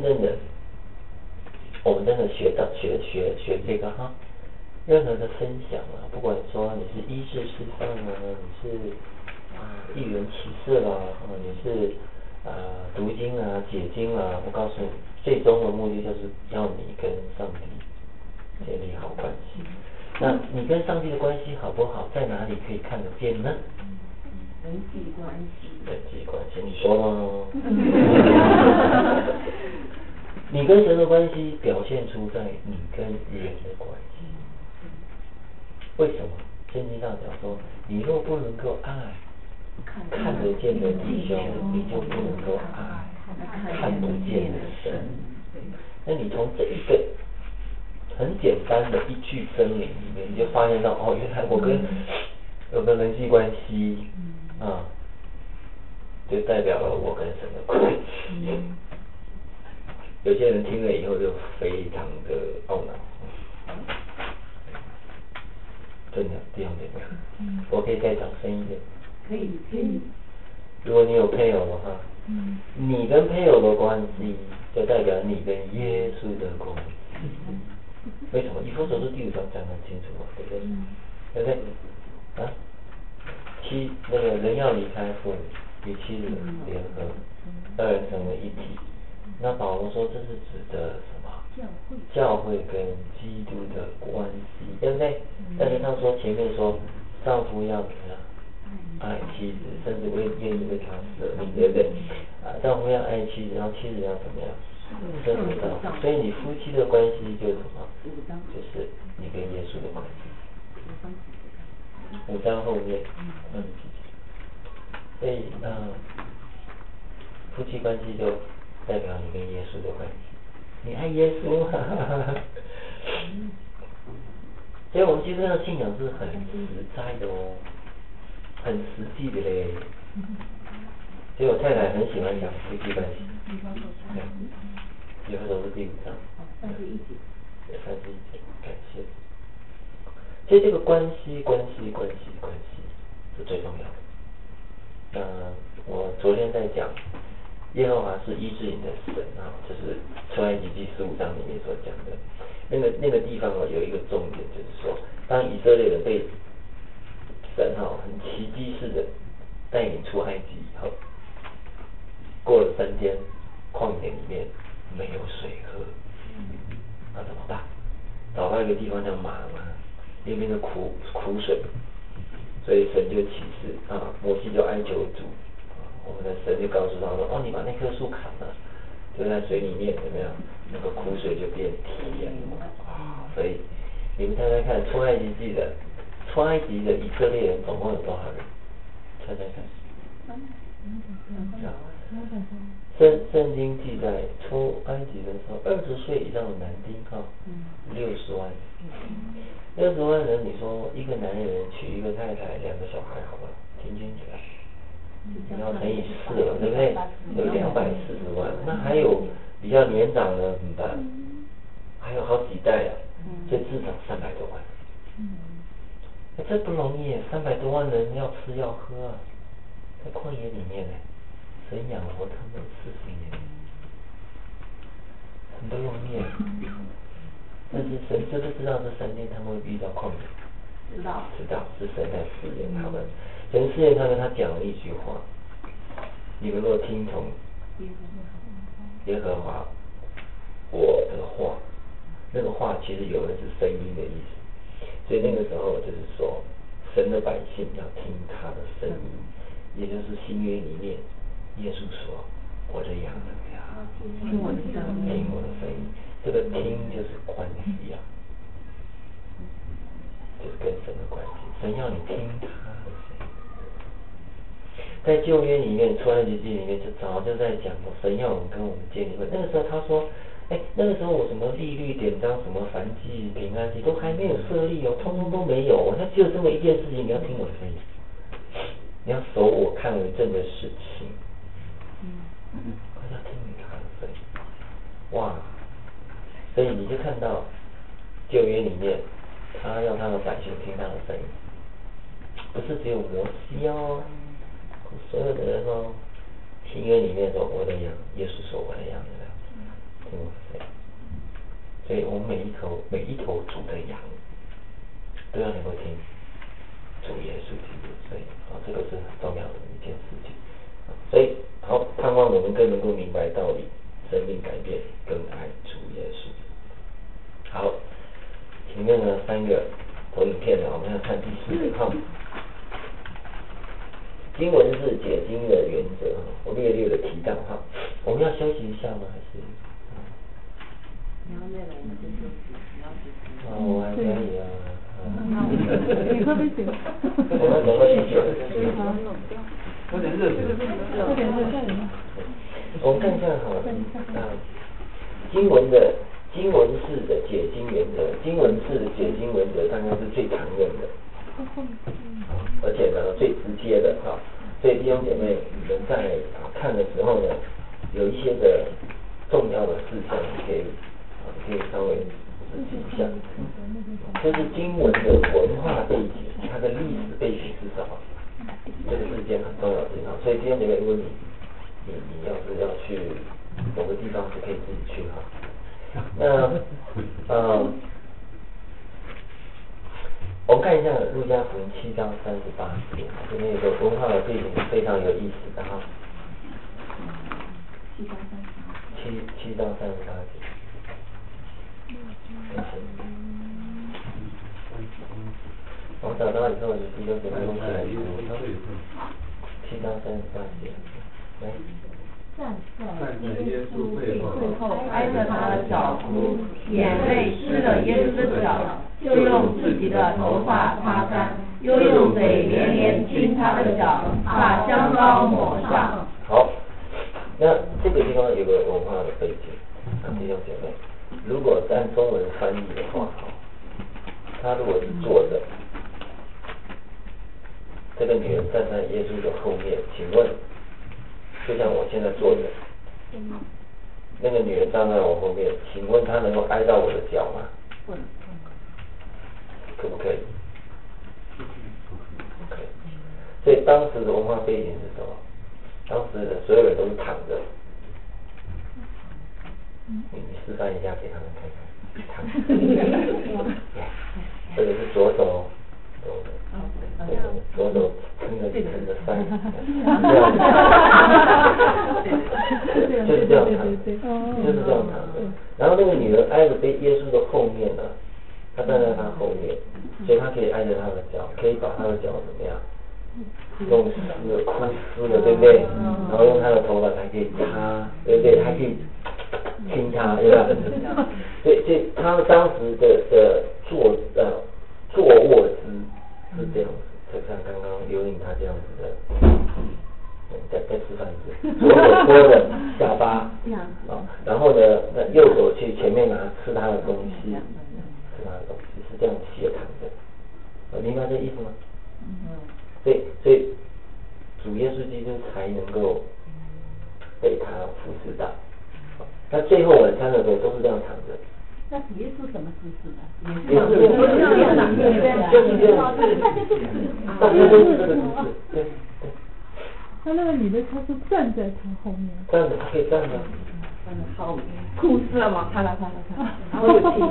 的学这个哈，任何的分享啊，不管说你是医治释放啊，你是预言启示啦，你是读经啊、解经啊，我告诉你，最终的目的就是要你跟上帝建立好关系。那你跟上帝的关系好不好，在哪里可以看得见呢？ 人际关系， 你说咯。你跟神的关系表现出在你跟人的关系。为什么？圣经上讲说，你若不能够爱看得见的弟兄，你就不能够爱看不见的神。那你从这一个很简单的一句真理里面，你就发现到原来我跟有个人际关系就代表了我跟神的关系。有些人听了以后就非常的懊恼。真的，弟兄姐妹，我可以再讲深一点。 可以。 如果你有配偶的话，你跟配偶的关系就代表你跟耶稣的关系。为什么？以弗所书第5章讲得很清楚嘛，对不对？对不对？那个人要离开父母，与妻子联合，2人成为一体。那保罗说这是指的什么？教会跟基督的关系，对不对？但是他说前面说丈夫要怎么样爱妻子，甚至愿意为他舍命，对不对？丈夫要爱妻子，然后妻子要怎么样舍命丈夫。所以你夫妻的关系就是什么？就是你跟耶稣的关系。 5章后面，所以夫妻关系就代表你跟耶稣的关系，你爱耶稣吗？所以我们基督教信仰是很实在的哦，很实际的嘞。所以我太太很喜欢讲夫妻关系。以后都是第5章。31节。感谢。所以这个关系是最重要的。我昨天在讲耶和华是医治你的神啊，就是出埃及记15章里面所讲的。那个地方有一个重点，就是说，当以色列人被神很奇迹式的带领出埃及以后，过了3天，旷野里面没有水喝，那怎么办？找到一个地方叫玛拿，那边的苦水，所以神就启示摩西就哀求主，我们的神就告诉他说，你把那棵树砍了，丢在水里面，有没有？那个苦水就变甜了所以你们猜猜看，出埃及的以色列人总共有多少人？猜猜看。圣经记载出埃及的时候，20岁以上的男丁60万人，60万人，你说一个男人娶一个太太，2个小孩，好吧，平均起来，你要乘以4了，对不对？有240万，那还有比较年长的怎么办？还有好几代所以至少300多万。这不容易，300多万人要吃要喝在旷野里面神养活他们40年，很不容易但是神知不知道这3天他们会遇到旷野？知道，是神在试验他们。神试验他们，他讲了一句话：你们若听从耶和华我的话，那个话其实有的是声音的意思，所以那个时候就是说，神的百姓要听他的声音，也就是新约里面耶稣说：“我的羊怎么样？听我的声音。”这个听就是关系就是跟神的关系。神要你听他的声音。在旧约里面，出埃及记里面就早就在讲过，神要我们跟我们建立会。那个时候他说，那个时候我什么利率典章、什么燔祭、平安祭都还没有设立通通都没有。他只有这么一件事情，你要听我的声音，你要守我看为正的事情。我要听他的声音。哇！所以你就看到旧约里面，他要他的百姓听他的声音，不是只有摩西所有的人新约里面说我的羊，耶稣说我的羊，听我的声音。所以我们每一头主的羊都要能够听主耶稣基督的声音这个是很重要的一件事情。所以盼望我们更能够明白道理，生命改变，更爱主耶稣。好，前面呢3个投影片我们要看第4个经文是解经的原则我略略的提到我们要休息一下吗？还是？ 你要累了，我们就休息，你要休息。 我还可以你喝杯水。 我们怎么去酒？ 喝点热水。 我们看一下经文式的解经原则，经文式的解经原则当然是最常用的，而且呢最直接的所以弟兄姐妹，你们在看的时候呢，有一些的重要的事项，可以稍微仔细一下。就是经文的文化背景，它的历史背景是什么？这个是一件很重要的事情所以弟兄姐妹，如果你要是要去某个地方，是可以自己去那我们看一下路加福音7章38节，这边有个文化的背景非常有意思的7章38节。我找到以后，你弟兄姐妹一起来读7章38节，来。 站在耶稣背后， 挨着他的脚哭，眼泪湿了耶稣的脚， 就用自己的头发擦干，又用嘴连连亲他的脚，把香膏抹上。 好，那这个地方有个文化的背景，弟兄姐妹，如果按中文翻译的话，他如果是坐着，这个女人站在耶稣的后面，请问，就像我现在坐着，那个女人站在我后面，请问她能够挨到我的脚吗？可不可以？可以。所以当时的文化背景是什么？当时的所有人都是躺着。你示范一下给他们看看，躺着。这个是左手，左手撑着伞，就是这样躺，就是这样躺着。然后那个女人挨着耶稣的后面呢，她站在他后面，所以她可以挨着他的脚，可以把他的脚怎么样？用丝的枯丝的，对不对？然后用他的头发还可以擦，对不对？还可以亲他，对吧？所以他当时的坐卧姿是这样子，就像刚刚刘颖他这样子的，再示范一次，左手托着下巴，然后呢，那右手去前面拿吃他的东西，是这样斜躺着，明白这意思吗？所以主耶稣基督才能够被他服侍到。他最后晚餐的时候都是这样躺着。 那主耶稣什么姿势呢？ 也是这样，就是这样，大家都是这个姿势，对。 那个女的她是站在他后面。 站着，她可以站着。 好，哭死了嘛！擦，然后有气。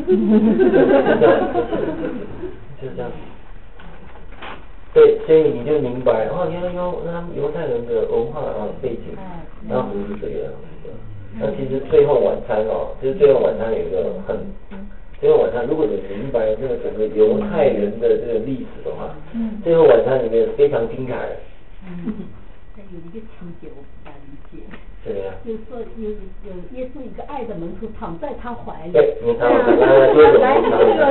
就是这样。对，所以你就明白，原来他们犹太人的文化背景，当时是这个样子的。那其实最后晚餐就是最后晚餐有一个最后晚餐，如果你明白这个整个犹太人的这个历史的话，最后晚餐里面非常精彩。 有一个情节我不大理解。 怎么样？ 就是说有耶稣一个爱的门徒躺在他怀里。 对，你看我刚才说什么？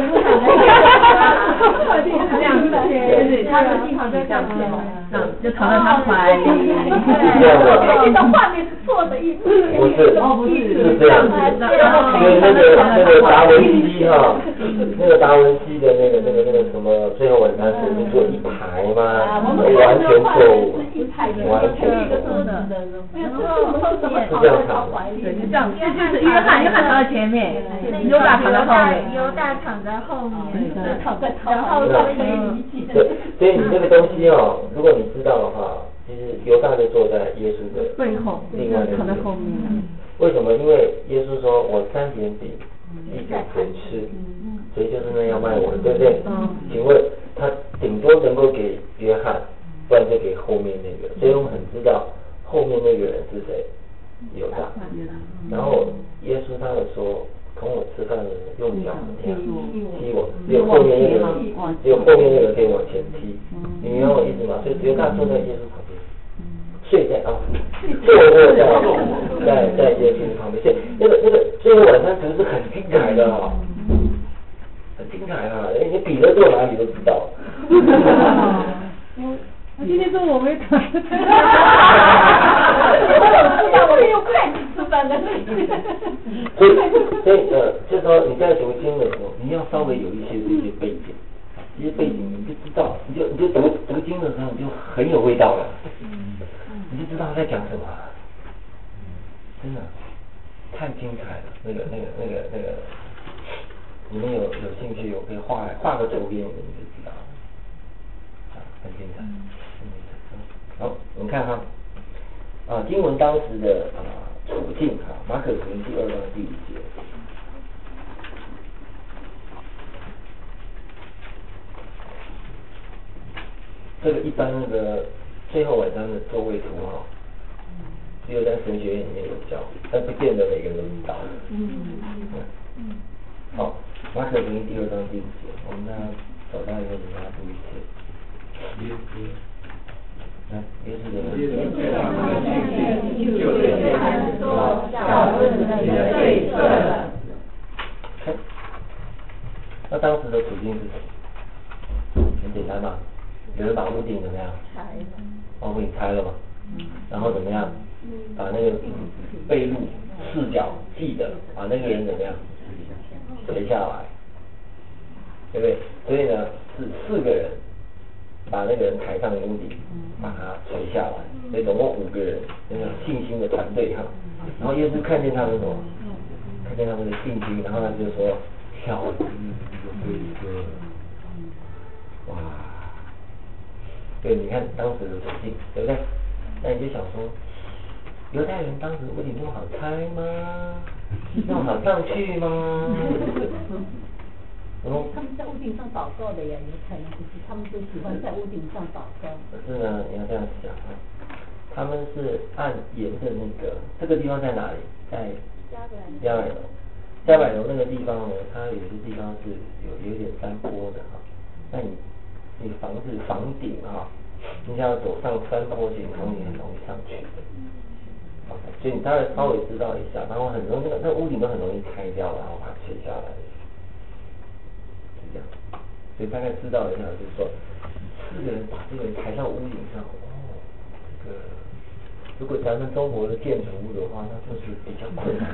这样子，就是他的地方就这样子，就躺在他怀里。 这样的。 这个画面是错的意思。 不是，是这样子。因为那个达文西那个达文西的那个什么最后晚餐是做一排吗？完全错误，完全错误。是这样躺的， 对，是这样，就是约翰躺在前面，犹大躺在后面， 犹大躺在后面， 躺在然后他们遗弃。 对，所以你这个东西如果你知道的话，其实犹大就坐在耶稣的背后， 另外躺在后面。 为什么？因为耶稣说我3点饼1点甜吃，所以就是那样卖我的，对不对？请问他顶多能够给约翰，不然就给后面那个，所以我们很知道后面那个人是谁，犹大。然后耶稣他有说，跟我吃饭的人用脚怎么样踢我，只有后面那个可以往前踢，你明白我意思吗？所以犹大坐在耶稣旁边，坐卧在耶稣旁边，所以那个最后晚餐图是很精彩的很精彩你彼得坐哪里都知道。 我今天中午我没看。 我可以用筷子吃饭的。 所以就是说你在读经的时候，你要稍微有一些这些背景，这些背景你就知道，你就读经的时候你就很有味道了，你就知道他在讲什么，真的太精彩了。那个，你们有兴趣可以画个周边，你们就知道了，很精彩。好，我们看经文当时的处境马可福音第2章第5节。这个一般那个最后晚上的座位图只有在神学院里面有教，但不见得每个人都知道。好，马可福音第2章第5节，我们大家找到以后，你给他读一次。耶稣的那当时的处境是什么？很简单嘛，有人把屋顶怎么样？ 拆了。 把屋顶拆了嘛，然后怎么样？把那个背路四角记的，把那个人怎么样？垂下来，对不对？所以呢，是4个人把那个人抬上屋顶，把他垂下来，所以总共5个人，那个信心的团队哈。然后耶稣看见他们什么？看见他们的信心，然后他就说：小子，有罪了。哇！对，你看当时的处境，对不对？那你就想说，犹太人当时屋顶那么好拆吗？那么好上去吗？ 他们在屋顶上祷告的呀，犹太人不是，他们都喜欢在屋顶上祷告。 可是呢，你要这样想啊，他们是沿着那个这个地方在哪里？在加百楼。加百楼那个地方呢，它有些地方是有点山坡的哈。那你房子房顶啊，你想要走上山坡形，然后你很容易上去的。所以你大概稍微知道一下，然后很容易那屋顶都很容易拆掉，然后把它垂下来，是这样。所以大概知道一下，就是说4个人把这个人抬上屋顶上，这个如果咱们中国的建筑物的话，那就是比较困难。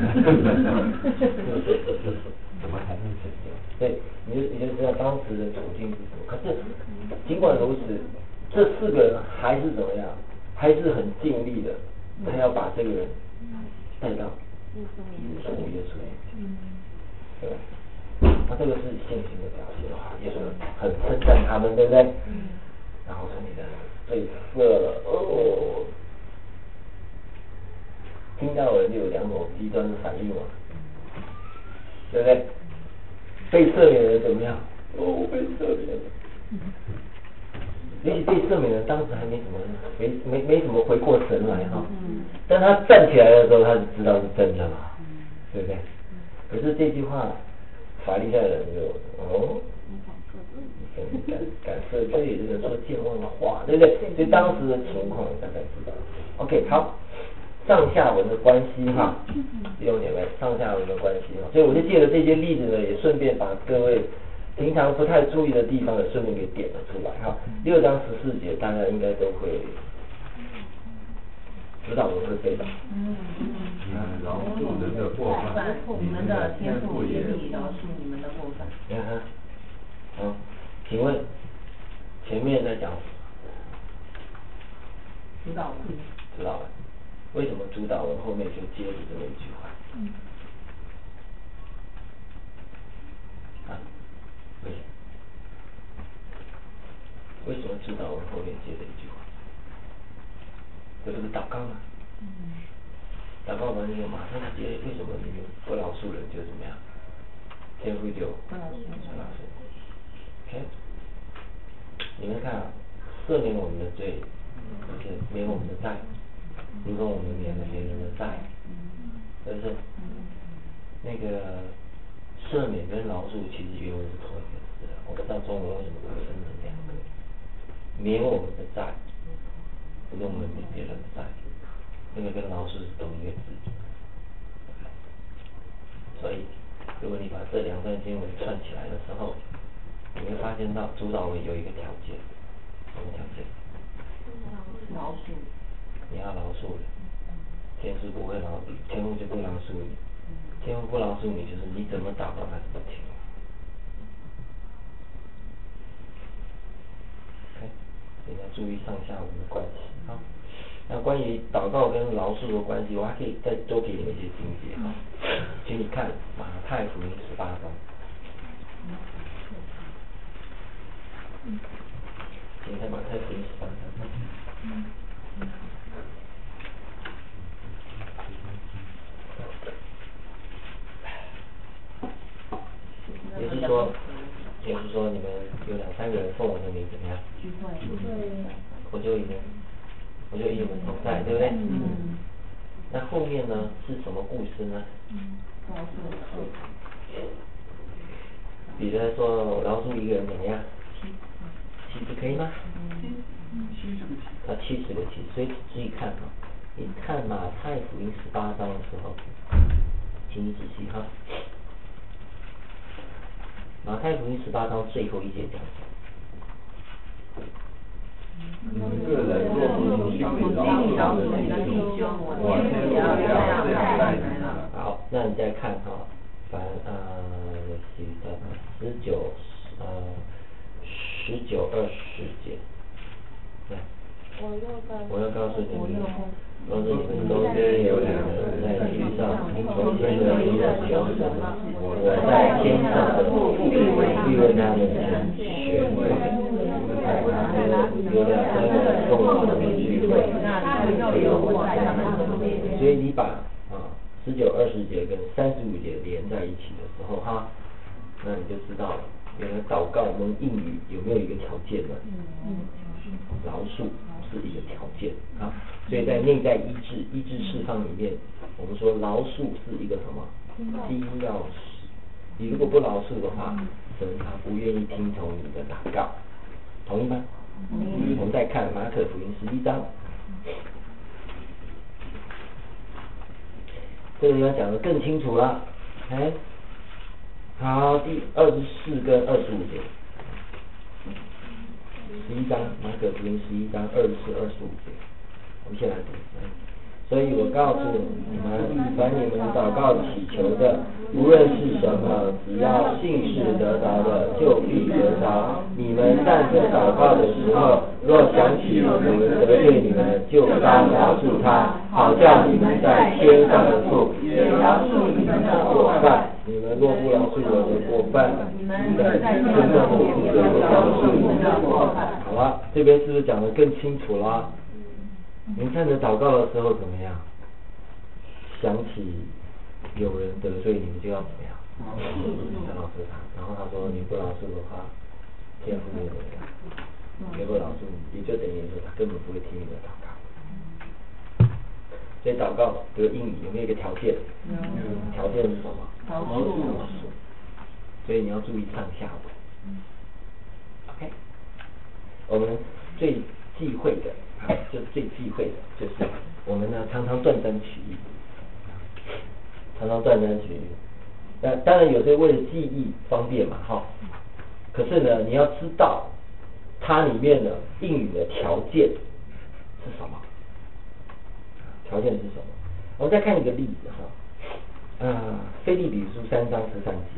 怎么抬上去？ 对，你就知道当时的处境是什么。可是尽管如此，这4个人还是怎么样，还是很尽力的，他要把这个人带到耶稣面前，对吧？那这个是信心的表现啊，耶稣很称赞他们，对不对？然后说你的罪赦了哦。听到人就有2种极端的反应嘛，对不对？被赦免的人怎么样？我被赦免了。也许被赦免的人当时还没什么回过神来哈，但他站起来的时候，他就知道是真的嘛，对不对？可是这句话，法利赛人就敢赦罪，这个说健忘的话，对不对？所以当时的情况大概知道。OK， 好。上下文的关系哈，弟兄姐妹，上下文的关系哈，所以我就借着这些例子呢，也顺便把各位平常不太注意的地方也顺便给点了出来哈。6章14节大家应该都会知道，我会背的。 饶恕人的过犯， 你们的天父也必饶恕你们的过犯。 你看，请问前面在讲知道了。 知道了。为什么主导文后面就接着这么一句话？为什么主导文后面接着一句话？这不是祷告吗？祷告完以后马上就接，为什么你们不饶恕人就怎么样？天父就不饶恕。OK， 你们看啊，赦免我们的罪，就是免我们的债。如果我们免了别人的债，是不是？那个赦免跟饶恕其实原文是同一个字，我不知道中文为什么会分成2个。免我们的债，不是我们免别人的债，那个跟饶恕是同一个字。所以，如果你把这2段经文串起来的时候，你会发现到主导文有一个条件，什么条件？ 饶恕。 你要饶恕人，天父不会天父就不饶恕你，天父不饶恕你，就是你怎么祷告他怎么听。OK， 所以要注意上下文的关系啊。那关于祷告跟饶恕的关系，我还可以再多给你们一些经节哈。请你看马太福音18章。请看马太福音18章。也是说你们有2、3个人奉我的名怎么样？聚会。我就与你们同在，对不对？那后面呢是什么故事呢？彼得说饶恕一个人怎么样？7次可以吗？70个7，所以注意看啊，你看马太福音18章的时候，请你仔细哈。 马太福音18章最后一节讲。 你们个人若不心里饶恕你的弟兄，我天也要这样待你们。 好，那你再看哈，19、20节，来，我要告诉你们，若是你们中间有两人在地上同心的一个求什么，我在天上的父必为他们成全。有两三个共同的聚会，所以你把19、20节跟35节连在一起的时候哈，那你就知道了，原来祷告能应允有没有一个条件呢？饶恕是一个条件啊，所以在内在医治释放里面，我们说饶恕是一个什么金钥匙？你如果不饶恕的话，神他不愿意听从你的祷告，同意吗？我们再看马可福音11章，这个地方讲得更清楚了。哎，好，第24跟25节，11章马可福音11章24、25节，我们先来读。所以我告诉你们，凡你们祷告祈求的，无论是什么，只要信是得着的，就必得着。你们站着祷告的时候，若想起有人得罪你们，就当饶恕他，好叫你们在天上的父也饶恕你们的过犯。你们若不饶恕我的过犯，你们在天上的父也饶恕你们的过犯。好了，这边是不是讲得更清楚了？你站着祷告的时候怎么样？想起有人得罪你们，就要怎么样？要饶恕他。然后他说你不饶恕的话，天父也怎么样？也不饶恕你，也就等于说他根本不会听你的祷告。所以祷告得应允有没有一个条件？条件是什么？饶恕。所以你要注意上下文。OK， 我们最忌讳的。就是最忌讳的，就是我们呢常常断章取义，那当然有时候为了记忆方便嘛，哈。可是呢，你要知道它里面的应允的条件是什么？条件是什么？我们再看一个例子哈，腓立比书3章13节，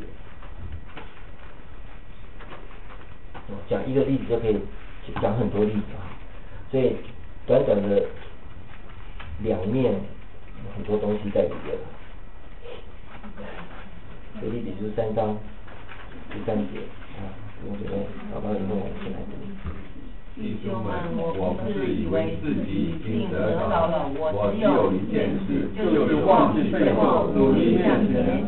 讲一个例子就可以讲很多例子哈。所以短短的2面很多东西在里面了。腓立比书3章13节我觉得找到以后我们先来读。 弟兄们，我不是以为自己已经得着了，我只有一件事，就是忘记背后，努力向前。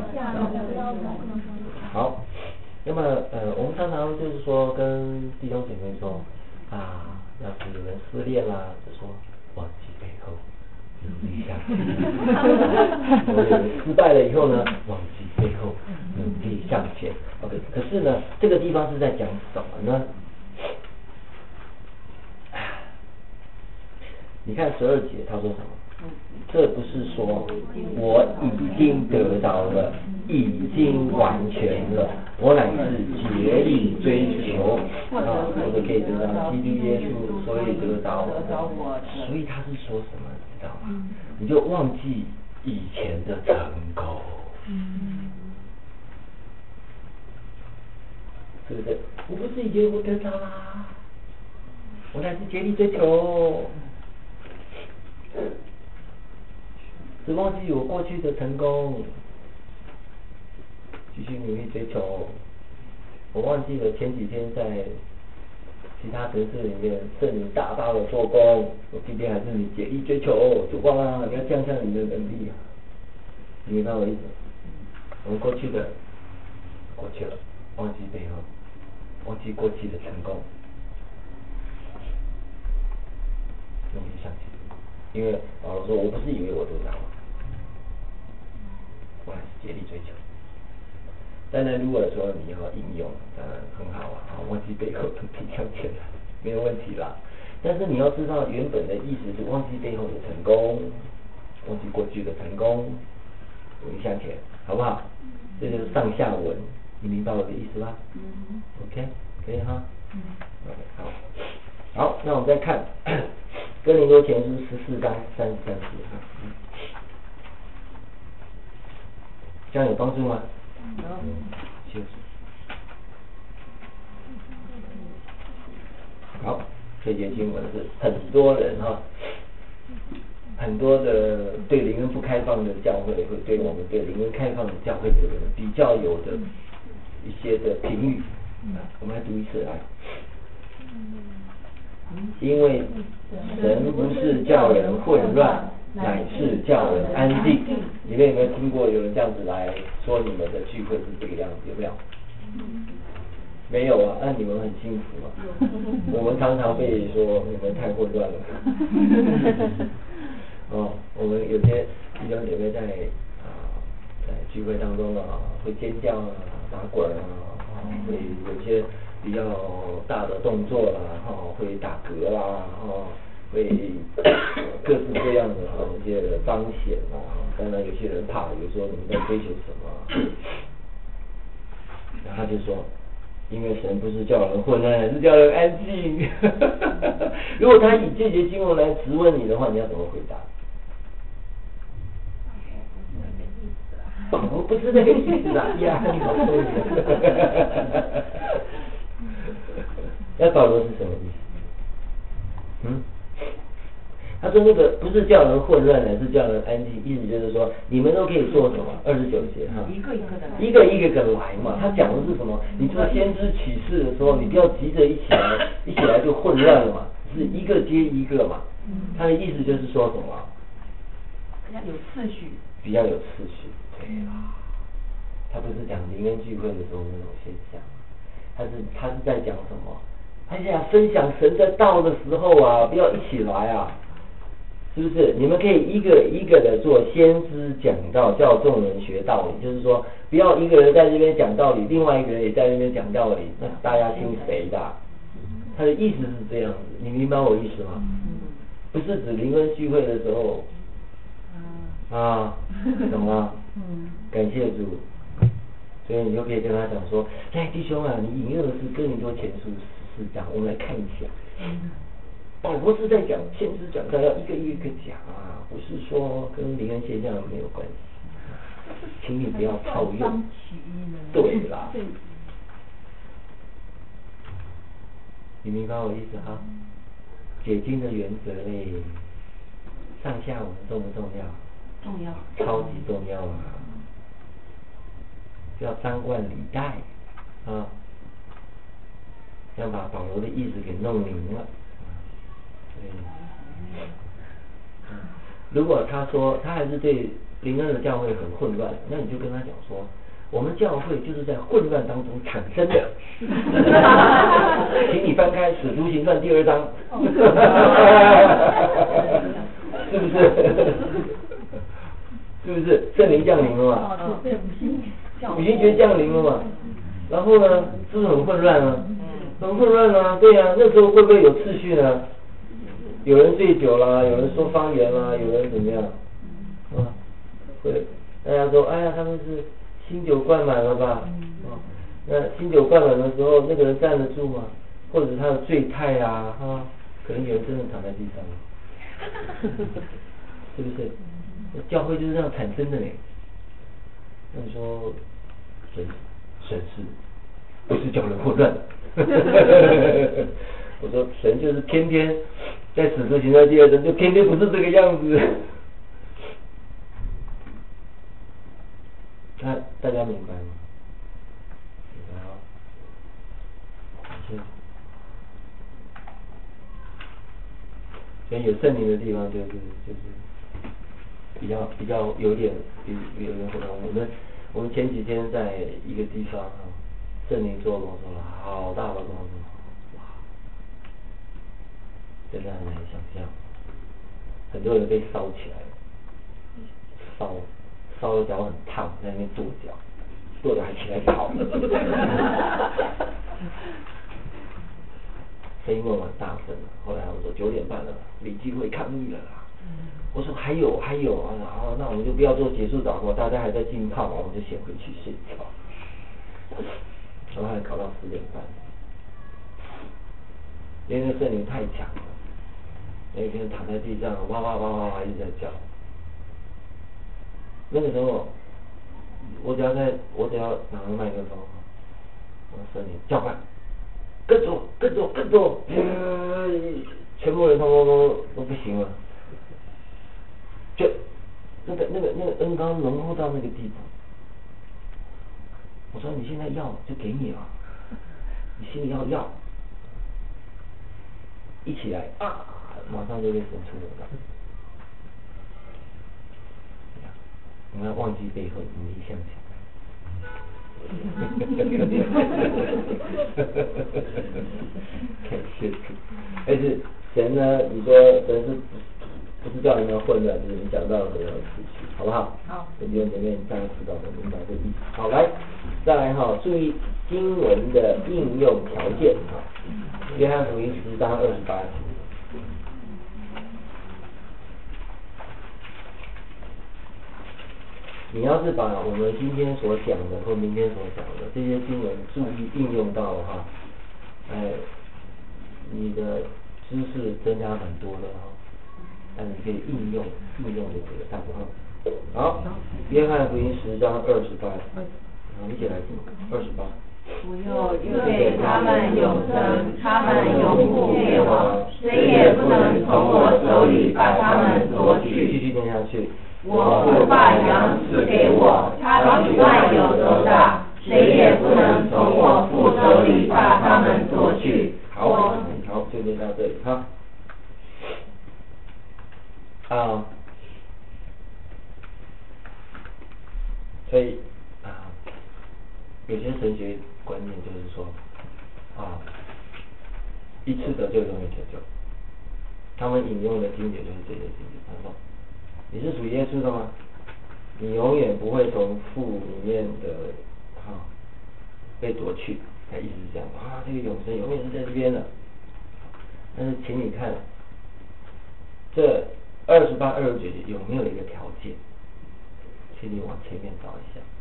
好，那么我们常常就是说跟弟兄姐妹说要是有人失恋啦，就说忘记背后，努力向前。有人失败了以后呢，忘记背后，努力向前。OK， 可是呢，这个地方是在讲什么呢？你看12节，他说什么？这不是说我已经得着了，已经完全了，我乃是竭力追求我就可以得到基督耶稣，所以得着我。所以他是说什么，你知道吗？你就忘记以前的成功，是不是？我不是以前我得着啦，我乃是竭力追求。只忘记我过去的成功，继续努力追求。我忘记了前几天在其他城市里面圣灵大大的做工，我今天还是你竭力追求，主啊，你要降下你的能力你明白我意思？我们过去的过去了，忘记背后，忘记过去的成功，努力向前。因为保罗说，我不是以为我得着了，我还是竭力追求。当然，如果说你要应用，当然很好忘记背后努力向前了，没有问题啦。但是你要知道，原本的意思是忘记背后的成功，忘记过去的成功，努力向前，好不好？这就是上下文你明白我的意思吧？OK， 可以哈。OK， 好，那我们再看哥林多前书14章33节这样有帮助吗？有。好，这节经文是很多人很多的对灵恩不开放的教会，会对我们对灵恩开放的教会的人比较有的一些的评语。我们来读一次来。因为神不是叫人混乱，乃是叫人安静。你们有没有听过有人这样子来说你们的聚会是这个样子？有没有？没有啊，那你们很幸福啊。我们常常被说你们太混乱了。我们有些弟兄姐妹在聚会当中会尖叫打滚会有些比较大的动作啦，会打嗝啦，会各式各样的一些彰显当然有些人怕，有时候你们在追求什么，然后他就说，因为神不是叫人混乱，是叫人安静。如果他以这节经文来质问你的话，你要怎么回答？我不是那个意思啊！呀，你好聪明。那保罗是什么意思？他说那个不是叫人混乱，乃是叫人安静。意思就是说，你们都可以做什么？29节一个一个的来， 一个一个的来嘛。他讲的是什么？你做先知启示的时候，你不要急着一起来就混乱了嘛，是一个接一个嘛。他的意思就是说什么？ 比较有次序。 比较有次序，对啦。他不是讲灵恩聚会的时候那种现象，他是在讲什么？他想分享神的道的时候不要一起来是不是？你们可以一个一个的做先知讲道，叫众人学道理。就是说，不要一个人在这边讲道理，另外一个人也在那边讲道理，那大家听谁的？他的意思是这样子，你明白我意思吗？不是指灵恩聚会的时候。懂吗？感谢主。所以你就可以跟他讲说，弟兄你引用的是哥林多前书14章，我们来看一下。保罗是在讲先知讲道要一个一个讲不是说跟灵恩现象没有关系，请你不要套用。对啦，你明白我意思哈？解经的原则嘞，上下文重不重要？ 重要， 超级重要要张冠李戴要把保罗的意思给弄明了如果他说他还是对灵恩的教会很混乱，那你就跟他讲说，我们教会就是在混乱当中产生的。请你翻开《使徒行传》第2章，是不是？是不是圣灵降临了嘛？五旬节降临了嘛？然后呢，是不是很混乱啊？很混乱啊，对啊，那时候会不会有次序呢？有人醉酒啦，有人说方言啦，有人怎么样？会，大家说，他们是新酒灌满了吧？那新酒灌满的时候，那个人站得住吗？或者他的醉态可能有人真的躺在地上，是不是？教会就是这样产生的嘞。那你说神是不是叫人混乱？我说神就是偏偏在使徒行传第2章就偏偏不是这个样子。大家明白吗？明白啊。所以有圣灵的地方就是比较有点混乱。我们前几天在一个地方圣灵做工作了，好大的工作，哇，真的很难想象，很多人被烧起来，烧的脚很烫，在那边跺脚，跺着还起来跑，声音蛮大声的。后来我说9点半了，理事会抗议了啦。我说还有那我们就不要做结束祷告，大家还在浸泡，我们就先回去睡觉。 然后还考到10点半，因为那圣灵太强了，那天躺在地上哇哇哇哇哇一直在叫。那个时候，我只要拿个麦克风，圣灵叫唤，跟着我，全部人通都不行了，就那个恩膏浓厚到那个地步。我说你现在要就给你了，你心里要，一起来啊，马上就被神出了。你要忘记背后，努力向前。但是神呢？你说神是不是叫你们混的？就是你讲到的要出去，好不好？ 好。 弟兄姐妹，大家知道的，明白这意思。好，来，再来哈，注意经文的应用条件哈。约翰福音10章28节。你要是把我们今天所讲的或明天所讲的这些经文注意应用到的话，你的知识增加很多的哈，但你可以应用就这个大不好。好，约翰福音10章28，一起来听28。 不又给他们永生，他们永不灭亡，谁也不能从我手里把他们夺去。 继续念下去。 我父把羊赐给我，他比万有都大，谁也不能从我父手里把他们夺去。 好，就念到这里哈。所以有些神学观念就是说一次得救永远得救。他们引用的经典就是这些经典，他说你是属耶稣的吗？你永远不会从父里面的被夺去，他意思是这样这个永生永远是在这边的。但是请你看这28、29节有没有一个条件？请你往前面找一下。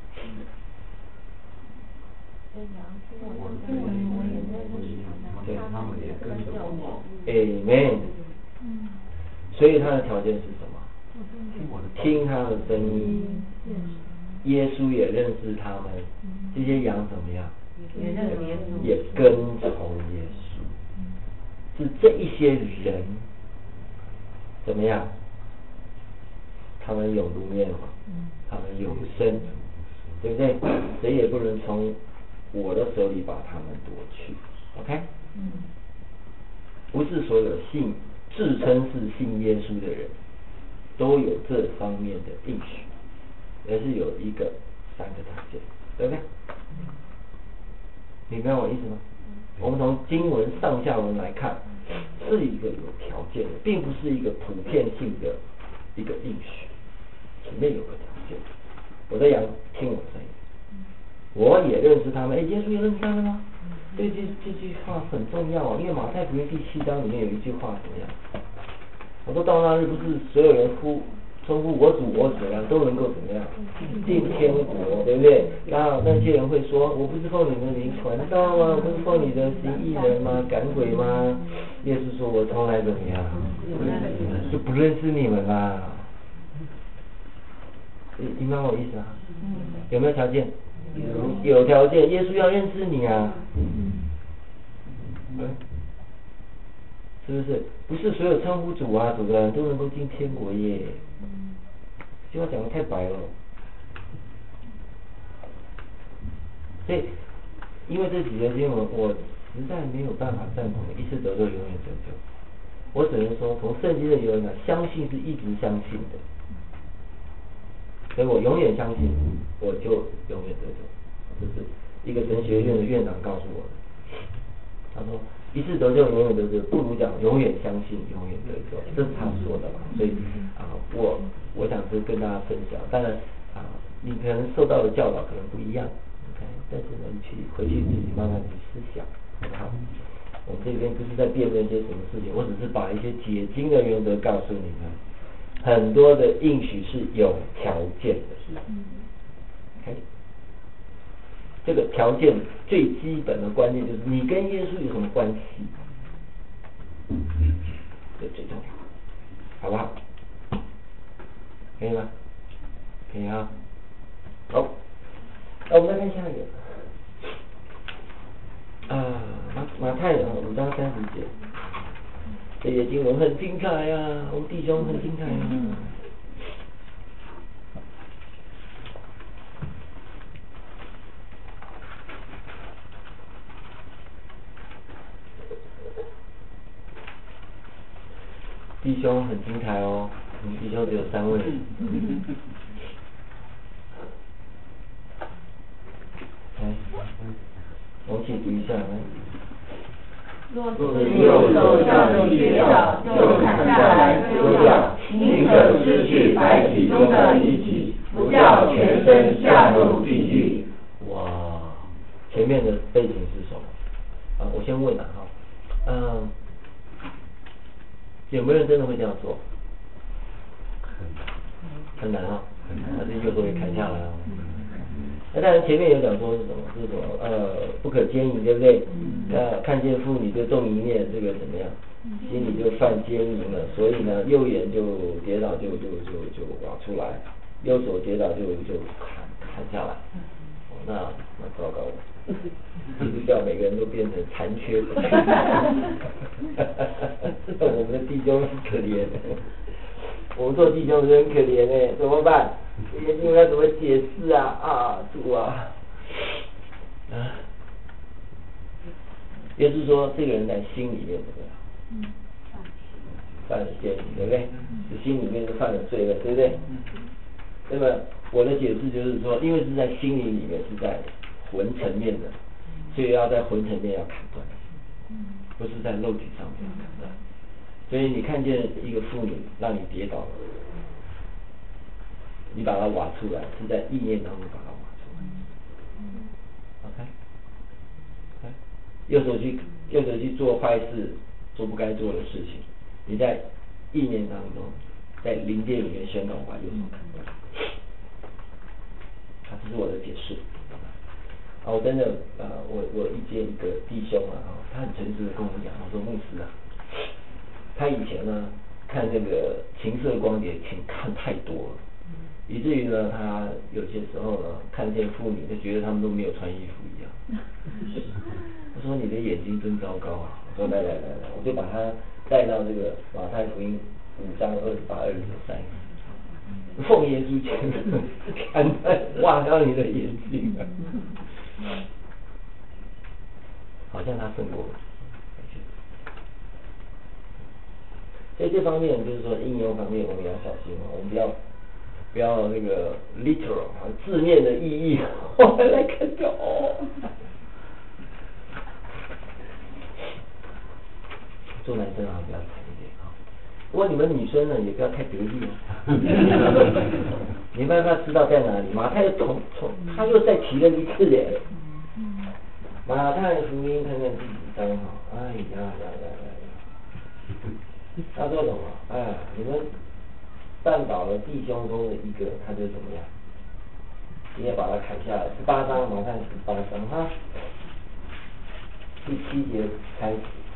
对，他们也跟着我。Amen。所以他的条件是什么？听他的声音。耶稣也认识他们，这些羊怎么样？ 也认识耶稣， 也跟从耶稣。是这一些人怎么样？他们永不灭亡，他们永生，对不对？谁也不能从我的手里把他们夺去。OK？不是所有自称是信耶稣的人都有这方面的应许，而是有3个条件，对不对？明白我意思吗？我们从经文上下文来看，是一个有条件的，并不是一个普遍性的一个应许，前面有个条件。我的羊听我的声音，我也认识他们。耶稣也认识他们吗？对，这句话很重要因为马太福音第7章里面有一句话怎么样？我说到那日，不是所有人称呼我主我主都能够怎么样进天国，对不对？然后那些人会说，我不是奉你们名传道吗？我不是奉你的行异人吗？赶鬼吗？耶稣说，我从来怎么样就不认识你们啦。你明白我意思啊？有没有条件？有条件，耶稣要认识你啊。是不是？不是所有称呼主啊主的人都能够进天国耶。这话讲得太白了。所以，因为这几节经文，我实在没有办法赞同一次得救永远得救。我只能说，从圣经的理论讲，相信是一直相信的。所以我永远相信，我就永远得救。这是一个神学院的院长告诉我的。他说，一次得救永远得救，不如讲永远相信永远得救，这是他说的嘛。所以我想是跟大家分享。当然你可能受到的教导可能不一样 ，OK， 但是呢，你回去自己慢慢去思想，好不好？我这边不是在辩论一些什么事情，我只是把一些解经的原则告诉你们。很多的应许是有条件的，OK。 这个条件最基本的关键就是你跟耶稣有什么关系，这最重要，好不好？可以吗？可以啊。好，那我们再看下一个。马太5章30节，这些经文很精彩啊，我们弟兄很精彩啊。弟兄很精彩哦，我们弟兄只有3位。来，我们一起读一下来。 若是右手叫你跌倒，就砍下来丢掉，宁可失去白体中的一己，不叫全身下入地狱。 哇，前面的背景是什么？我先问了哈，有没有人真的会这样做？很难啊，还是右手给砍下来啊？那当然前面有讲说是什么？是什么？不可奸淫，对不对？看见妇女就动一念，这个怎么样？心里就犯奸淫了，所以呢，右眼就跌倒就挖出来，右手跌倒就砍下来。那糟糕了，基督教每个人都变成残缺的，我们的弟兄很可怜，我们做弟兄的很可怜哎，怎么办？这些经文要怎么解释啊？主啊！耶稣说，这个人在心里面怎么样？犯了奸淫，对不对？心里面就犯了罪了，对不对？那么我的解释就是说，因为是在心灵里面，是在魂层面的，所以要在魂层面要砍断，不是在肉体上面砍断。所以你看见一个妇女让你跌倒了，你把它挖出来，是在意念当中把它挖出来。OK， 右手去做坏事，做不该做的事情，你在意念当中，在灵界里面宣告把右手砍断。这是我的解释。我真的我遇见一个弟兄他很诚实的跟我讲，他说牧师他以前呢看那个情色光碟看太多了，以至于呢他有些时候呢看见妇女就觉得他们都没有穿衣服一样。他说你的眼睛真糟糕啊！我说来，我就把他带到这个马太福音5章28、29、30。奉耶稣前砍断挖掉你的眼睛好像他胜过我。所以这方面就是说应用方面我们要小心我们不要那个 literal 字面的意义我们来看就做男生不要惨一点如果你们女生呢，也不要太得意没办法知道在哪里。马太他又再提了一次耶。马太福音看看第几章哎呀，他说什么？你们绊倒了弟兄中的一个，他就怎么样？你也把他砍下来。18章，马太18章第7节开始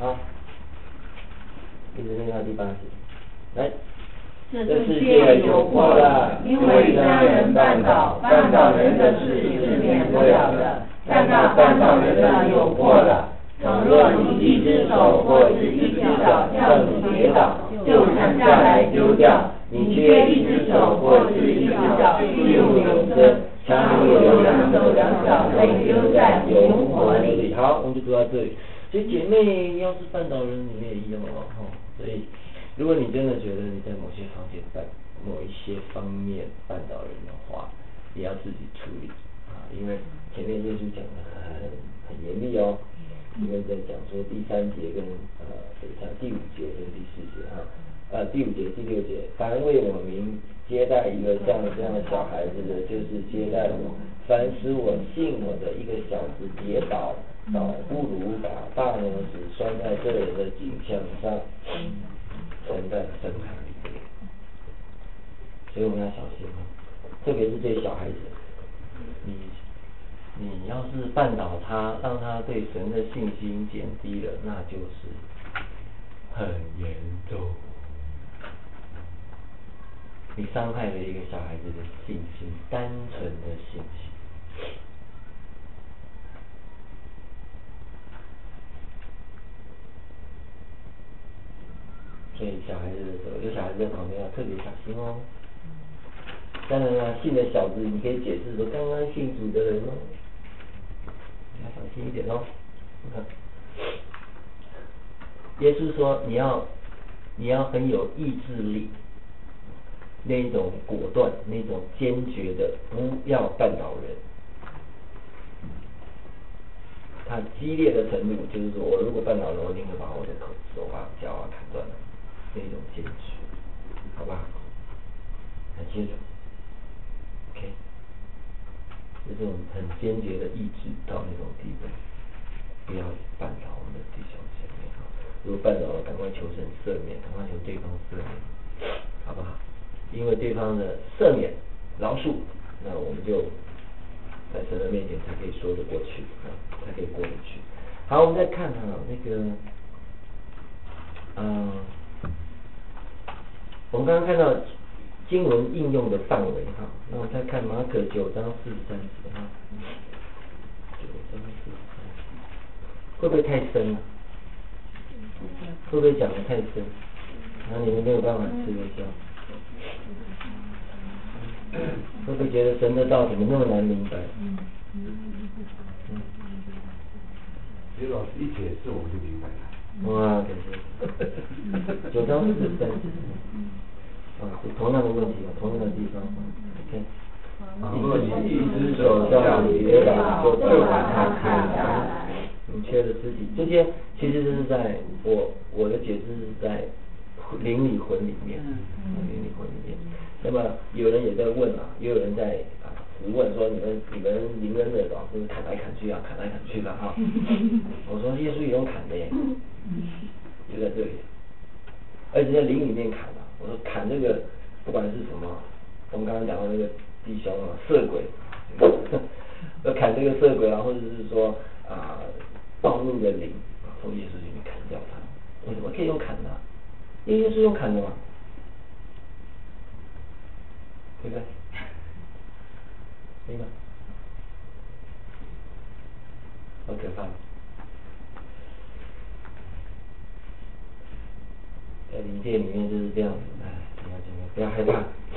一直念到第8节。来， 这世界有祸了，因为将人绊倒人的事是免不了的，但那绊倒人的有祸了。倘若你一只手或是一只脚叫你跌倒，就砍下来丢掉；你缺一只手或是一只脚进入永生，强如有2手2脚被丢在永火里。 好，我们就读到这里。所以姐妹要是绊倒人，你们也一样所以如果你真的觉得你在某些方面绊倒人的话，也要自己处理因为前面耶稣讲的很严厉因为在讲说第3节跟第5节跟第4节第5节第6节，凡为我名接待一个像这样的小孩子的，就是接待我；凡使我信我的一个小子跌倒，不如把大牛子拴在这人的颈项上，拴在深海里。所以我们要小心特别是对小孩子， 你要是绊倒他，让他对神的信心减低了，那就是很严重。你伤害了一个小孩子的信心，单纯的信心。所以小孩子的时候，有小孩子在旁边要特别小心哦。当然啦，信的小子，你可以解释说，刚刚信主的人哦，你要小心一点哦。耶稣说，你要很有意志力，那一种果断，那种坚决的，不要绊倒人。他激烈的程度就是说，我如果绊倒了，我一定会把我的手脚砍断了，那种坚持，好吧？很清楚 ，OK， 这种很坚决的意志到那种地步，不要绊倒我们的弟兄姐妹哈。如果绊倒了，赶快求神赦免，赶快求对方赦免，好不好？因为对方的赦免、饶恕，那我们就在神的面前才可以说得过去啊，才可以过得去。好，我们再看那个，我们刚刚看到经文应用的范围哈，那我们再看马可9章43节哈，9章43节，会不会太深了？会不会讲得太深？然后你们没有办法吃得消？会不会觉得神的道怎么那么难明白？ 其实老师一解释我们就明白了。 哇，感谢。9章43节，同样的问题同样的地方 ，OK。 若你一只手叫你跌倒，就把它砍下来。 你缺的肢体，这些其实是在我的解释是在灵里魂里面，灵里魂里面。那么有人也在问也有人在质问说你们灵恩的老师砍来砍去砍来砍去的哈。我说耶稣也用砍的耶，就在这里，而且在灵里面砍的。我说砍这个不管是什么，我们刚刚讲到那个弟兄色鬼，要砍这个色鬼或者是说暴怒的灵，从耶稣里面砍掉他。为什么可以用砍的？因为耶稣用砍的嘛。对不对？对吗？好可怕！在灵界里面就是这样子，不要害怕，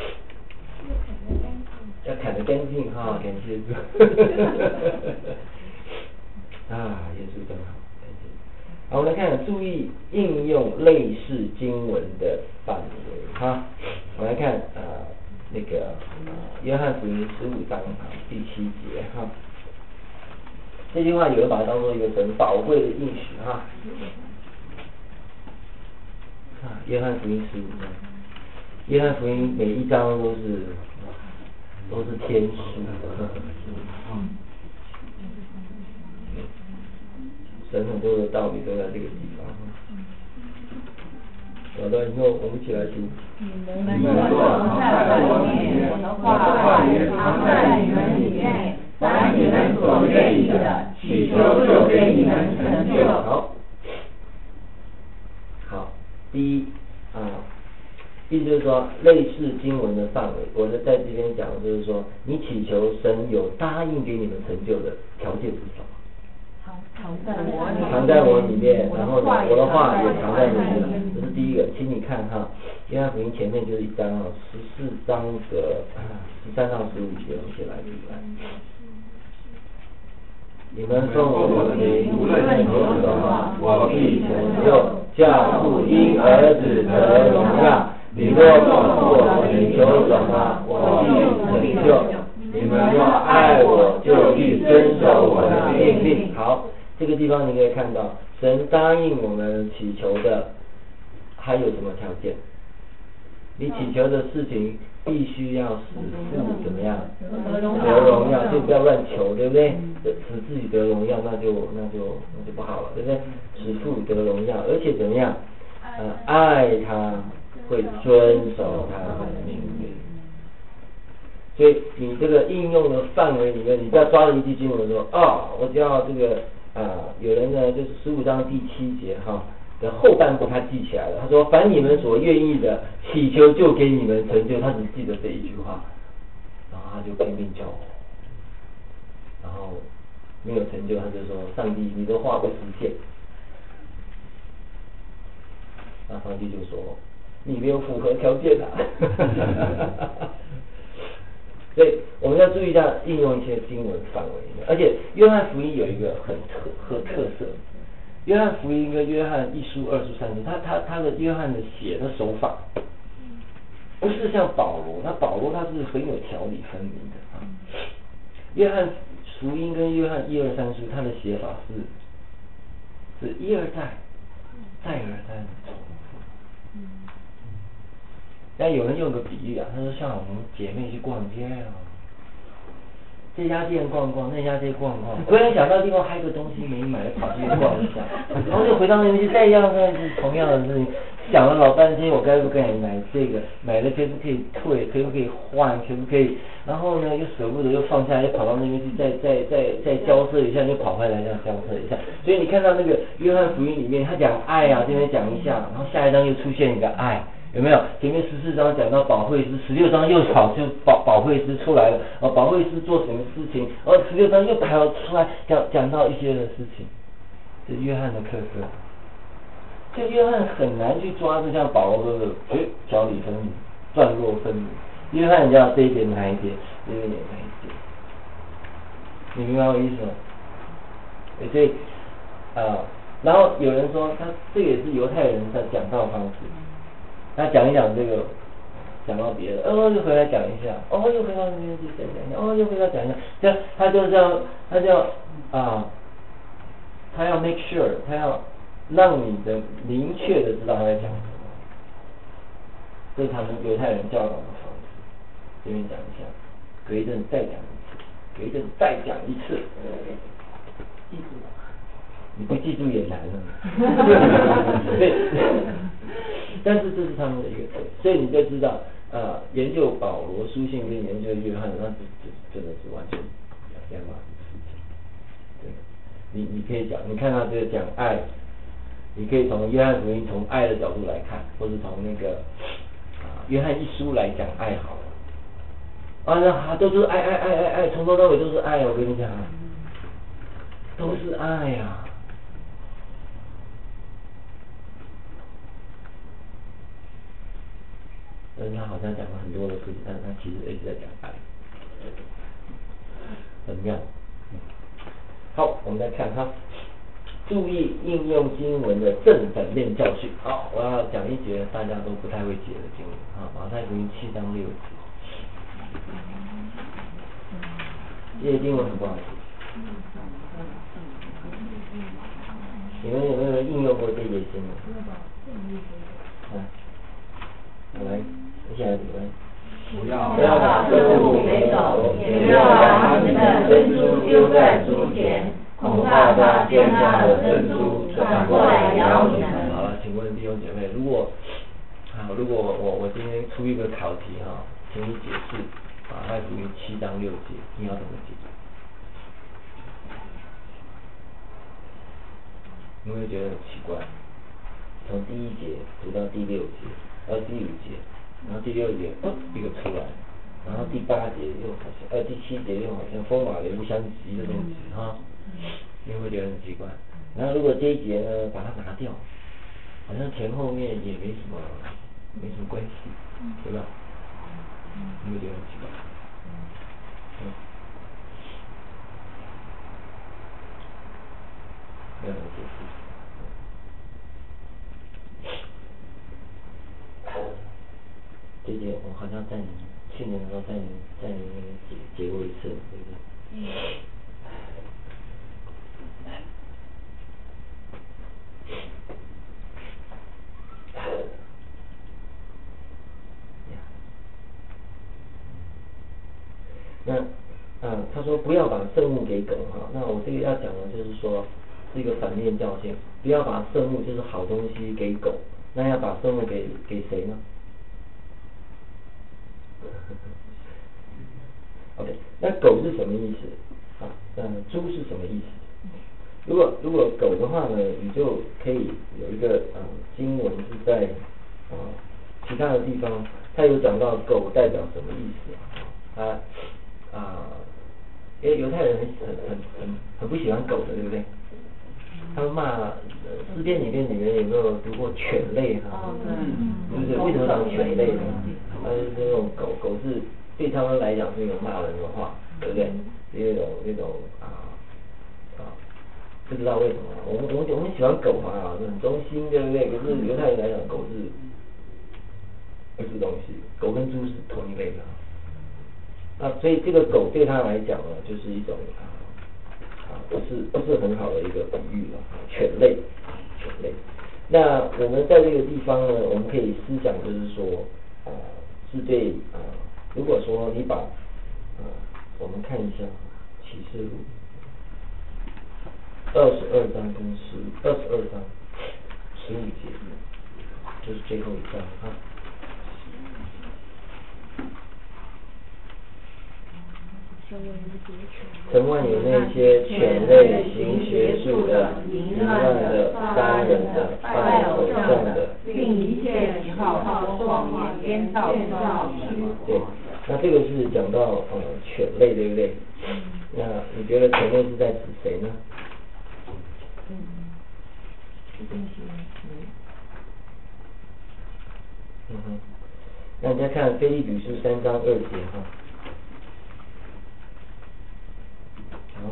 要砍得干净哈，感谢主。耶稣真好，感谢。好，我们来看，注意应用类似经文的范围哈。我们来看那个约翰福音15章第7节哈，这句话有人把它当做一个很宝贵的应许哈。约翰福音15章，约翰福音每一章都是天书，神很多的道理都在这个地方。好的，以后我们一起来读。 你们若藏在我里面，我的话也藏在你们里面，凡你们所愿意的，祈求就给你们成就。 好，第一意思就是说，类似经文的范围，我在这边讲就是说，你祈求神有答应给你们成就的条件是什么？藏在我里面，然后呢，我的话也藏在你里面，这是第一个，请你看约翰福音前面就是一章14章的13到15节，我们先来读来。你们奉我的名无论求什么，我必成就，叫父因儿子得荣耀。你若奉我的名求什么，我必成就。你们若爱我，就必遵守我的命令。好，这个地方你可以看到，神答应我们祈求的还有什么条件？你祈求的事情必须要使父怎么样得荣耀，就不要乱求，对不对？使自己得荣耀，那就不好了，对不对？使父得荣耀，而且怎么样？爱他，会遵守他的命令。 所以你这个应用的范围里面，你不要抓着一句经文说我就要这个有人呢就是15章第7节的后半部他记起来了，他说凡你们所愿意的，祈求就给你们成就，他只记得这一句话，然后他就拼命叫我，然后没有成就，他就说上帝你的话不实现，那上帝就说你没有符合条件所以我们要注意一下应用一些经文范围里面，而且约翰福音有一个很特色，约翰福音跟约翰1书、2书、3书，他的约翰的写的手法，不是像保罗，保罗他是很有条理分明的约翰福音跟约翰1、2、3书，他的写法是一而再，再而三的重复。但有人用个比喻他说像我们姐妹去逛街这家店逛逛，那家店逛逛，突然想到地方还有个东西没买，跑去逛一下，然后就回到那边去再一样是同样的事情，想了老半天，我该不该买这个？买了可不可以退？可不可以换？可不可以？然后呢，又舍不得，又放下，又跑到那边去，再交涉一下，又跑回来，这样交涉一下。所以你看到那个约翰福音里面，他讲爱这边讲一下，然后下一章又出现一个爱。有没有？前面14章讲到保惠师，16章又跑就保惠师出来了，保惠师做什么事情，16章又跑出来讲到一些的事情，这是约翰的特色。这约翰很难去抓住像保罗的条理分明、段落分明。约翰要这一点哪一点，这一点哪一点，你明白我意思吗？所以然后有人说他这也是犹太人的讲道方式。他讲一讲这个，讲到别的，又回来讲一下，又回到那边去讲一下，又回来讲一下，这样他就他要 make sure， 他要让你的明确的知道他在讲什么，这是他们犹太人教导的方式。这边讲一下，隔一阵再讲一次，隔一阵再讲一次，记住了。你不记住也难了，对，但是这是他们的一个特色，所以你就知道，研究保罗书信跟研究约翰，那真的是完全两码子事情。对，你可以讲，你看他这个讲爱，你可以从约翰福音从爱的角度来看，或是从那个约翰1书来讲爱好了。那都是爱，从头到尾都是爱，我跟你讲，都是爱呀。但是他好像讲了很多的事情，但是他其实一直在讲爱，很妙。好，我们再看他注意应用经文的正反面教训。好，我要讲一节大家都不太会解的经文马太福音7章6节。这些经文很不好解。你们有没有人应用过这些经文？来，一起来读。 不要把圣物给狗，也不要把他们的珍珠丢在猪前，恐怕他变大的珍珠转过来咬你们。 好了，请问弟兄姐妹，如果我今天出一个考题请你解释马太福音7章6节，你要怎么解？你会觉得很奇怪，从第1节读到第6节，到第5节，然后第6节一个出来，然后第8节又好像第7节又好像风马牛不相及的东西你会觉得很奇怪。然后如果这一节呢把它拿掉，好像前后面也没什么关系，对吧？你会觉得很奇怪。没有人解释。这节我好像在去年的时候在你那边解过一次，对不对？他说不要把圣物给狗那我这个要讲的就是说是一个反面教训，不要把圣物就是好东西给狗，那要把圣物给谁呢？ OK， 那狗是什么意思？啊，猪是什么意思？如果狗的话呢，你就可以有一个经文是在其他的地方，它有讲到狗代表什么意思啊？因为犹太人很不喜欢狗的，对不对？他们骂诗篇里面有没有读过犬类哈？对不对？为什么讲犬类呢？那种狗是对他们来讲是一种骂人的话，对不对？是那种不知道为什么，我们喜欢狗嘛，很忠心，对不对？可是犹太人来讲，狗是不是东西，狗跟猪是同一类的。那所以这个狗对他来讲呢，就是一种不是很好的一个比喻了，犬类。那我们在这个地方呢，我们可以思想就是说，是对如果说你把我们看一下启示录22章跟22章15节，就是最后一章啊。城外有那些犬类、行邪术的、淫乱的、杀人的、拜偶像的， 并一切喜好说谎言、编造虚话。 对，那这个是讲到犬类，对不对？那你觉得犬类是在指谁呢？那你再看腓立比书3章2节哈。好，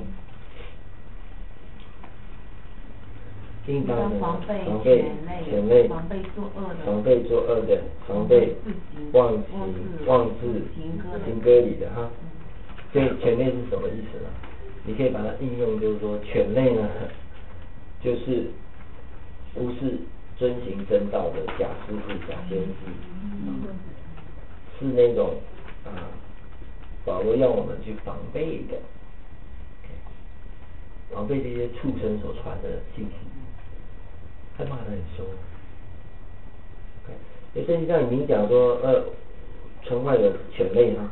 应当防备犬类，防备作恶的，防备妄自行割礼的哈。所以犬类是什么意思呢？你可以把它应用，就是说犬类呢，就是不是遵行真道的假师傅、假先知，是那种保罗要我们去防备的。防备这些畜生所传的信息，他骂得很凶。所以圣经上已经讲说，城外有犬类哈，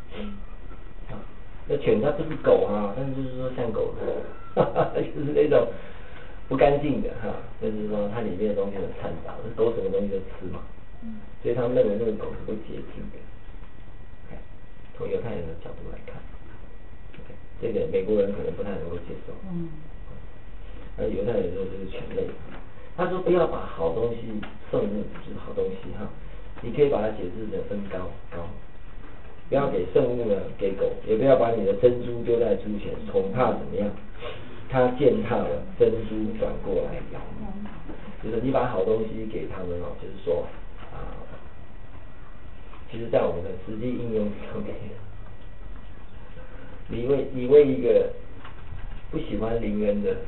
那犬它不是狗啊，但是就是说像狗的，就是那种不干净的哈，就是说它里面的东西很掺杂，狗什么东西都吃嘛，所以他们认为那个狗是不洁净的。从犹太人的角度来看。这个美国人可能不太能够接受，而犹太人说这是犬类。他说不要把好东西圣物就是好东西哈，你可以把它解释成分高，不要给圣物呢给狗，也不要把你的珍珠丢在猪前，恐怕怎么样？他践踏了珍珠转过来咬，就是你把好东西给他们就是说其实在我们的实际应用上面。你为一个不喜欢灵人的，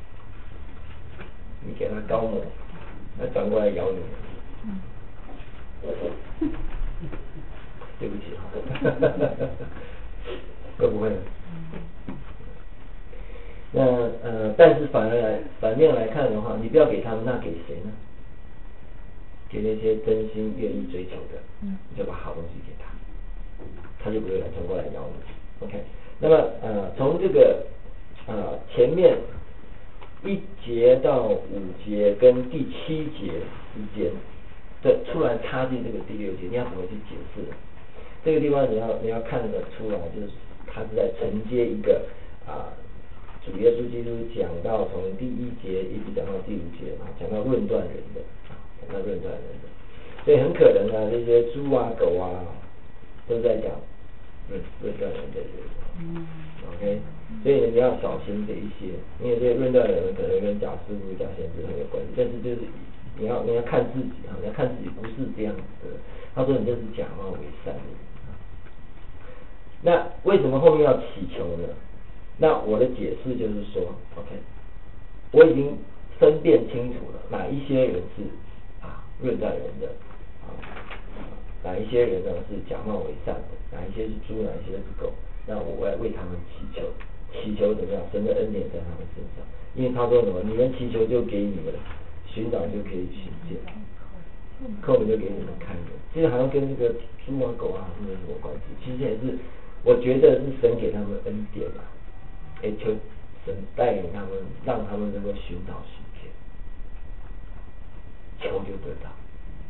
你给他膏抹，他转过来咬你。对不起会不会？那但是反面来看的话，你不要给他们，那给谁呢？给那些真心愿意追求的，你就把好东西给他，他就不会来转过来咬你。OK。那么从这个前面1节到5节跟第7节之间的突然插进这个第6节，你要怎么去解释？这个地方你要看得出来，就是它是在承接一个主耶稣基督讲到从第1节一直讲到第5节讲到论断人的，所以很可能这些猪啊狗啊都在讲论断人的OK， 所以你要小心这一些，因为这些论断人可能跟假师傅、假先知很有关系，但是就是你要看自己你要看自己不是这样子的。他说你这是假冒伪善的。那为什么后面要祈求呢？那我的解释就是说 ，OK， 我已经分辨清楚了哪一些人是论断人的哪一些人呢是假冒伪善的，哪一些是猪，哪一些是狗。那我要为他们祈求怎么样？神的恩典在他们身上，因为他说什么？你们祈求就给你们，寻找就可以寻见，叩门就给你们开门。其实好像跟这个猪啊狗啊没有什么关系，其实也是我觉得是神给他们恩典啊，也求神带领他们，让他们能够寻找实践，求就得到。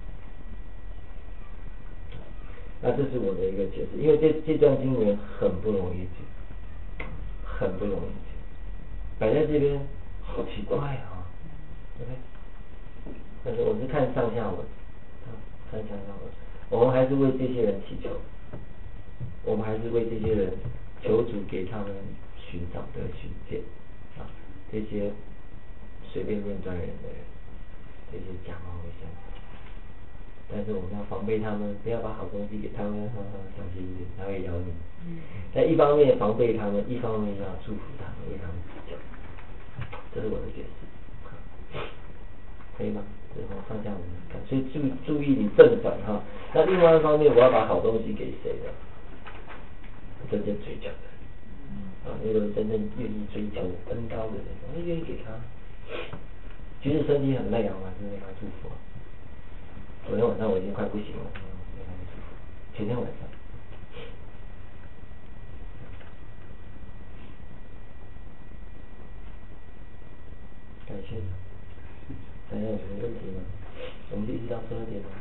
那这是我的一个解释，因为这段经文很不容易解，很不容易解，摆在这边好奇怪啊，对不对？但是我是看上下文，看上下文，我们还是为这些人祈求，我们还是为这些人求主给他们寻找的寻见啊，这些随便论断人的人，这些假冒伪善者。但是我们要防备他们，不要把好东西给他们，小心一点，他会咬你。但一方面防备他们，一方面要祝福他们，为他们祈求。这是我的解释，可以吗？这是上下文看，所以注意你正反哈。那另外一方面，我要把好东西给谁呢？真正追求的人，那个真正愿意追求恩高的人，我愿意给他。即使身体很累啊，我还是为他祝福。昨天晚上我已经快不行了，前天晚上，感谢。大家有什么问题吗？我们就一直到12点了。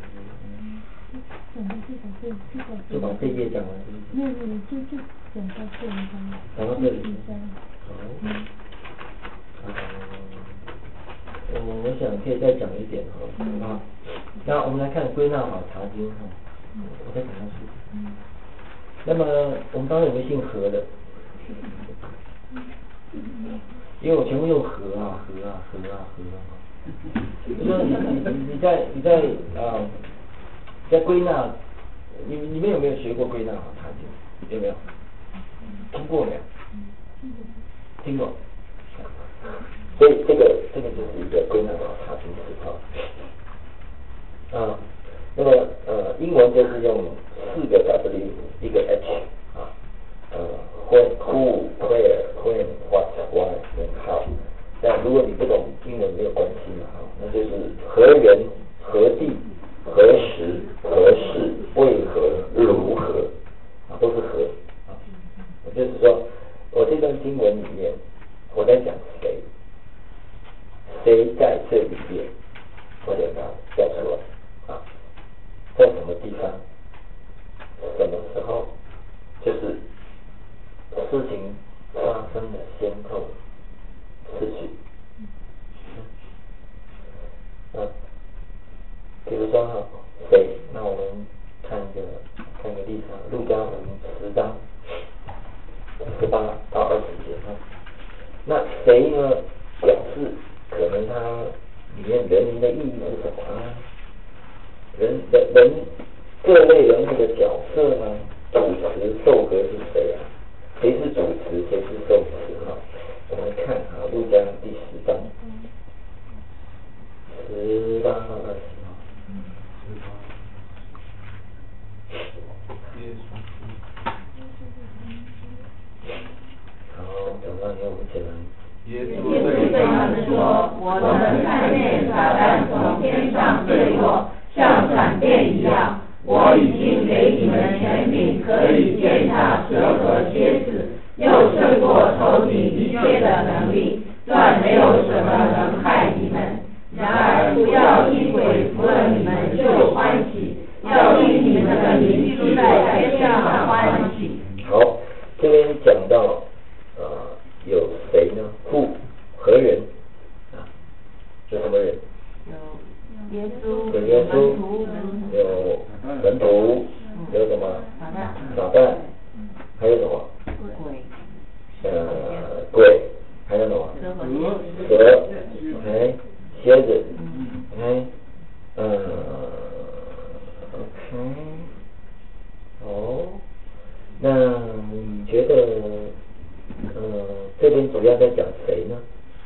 就把这页讲完是不是？ 没有，就讲到这里。 讲到这里。好。我想可以再讲一点哈，好不好？那我们来看归纳好查经哈，我再讲下去。那么我们当然有没有姓何的？因为我全部用和啊。就说你在归纳，你们有没有学过归纳好查经？有没有？听过没有？听过。所以这个就是一个归纳好查经词那么英文就是用4个 W 1个 H when who where when what why and how。但如果你不懂英文没有关系嘛那就是何人何地何时何事为何如何都是何我就是说我这段经文里面我在讲谁在这里面，我就把它叫出来在什么地方，什么时候，就是事情发生的先后次序。比如说谁，那我们看个例子路加福音10章18到20节那谁呢？表示可能它里面人名的意义是什么人各类人物的角色呢？主持受格是谁谁是主持，谁是受持我们看路加第10章18到20讲到你要我们起来。 耶稣对他们说：“我们看见撒旦从天上坠落，像闪电一样。我已经给你们权柄，可以践踏蛇和蝎子，又胜过仇敌一切的能力，断没有什么能害你们。然而不要因为服了你们就欢喜，要因你们的名记在天上欢喜。” 好，这边讲到有谁呢？何人有什么人？ 有耶稣， 有耶稣，有门徒，有什么？撒旦，还有什么？鬼，还有什么？蛇，蝎子那你觉得这边主要在讲谁呢？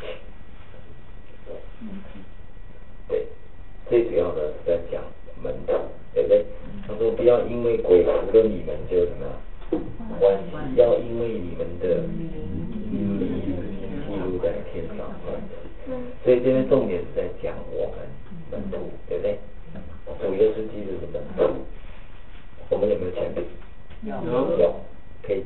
对，最主要的是在讲门徒，对不对？他说不要因为鬼服了你们就什么欢喜，要因为你们的名记录在天上欢喜。所以这边重点是在讲我们门徒，对不对？主耶稣基督的门徒，我们有没有权柄？有，可以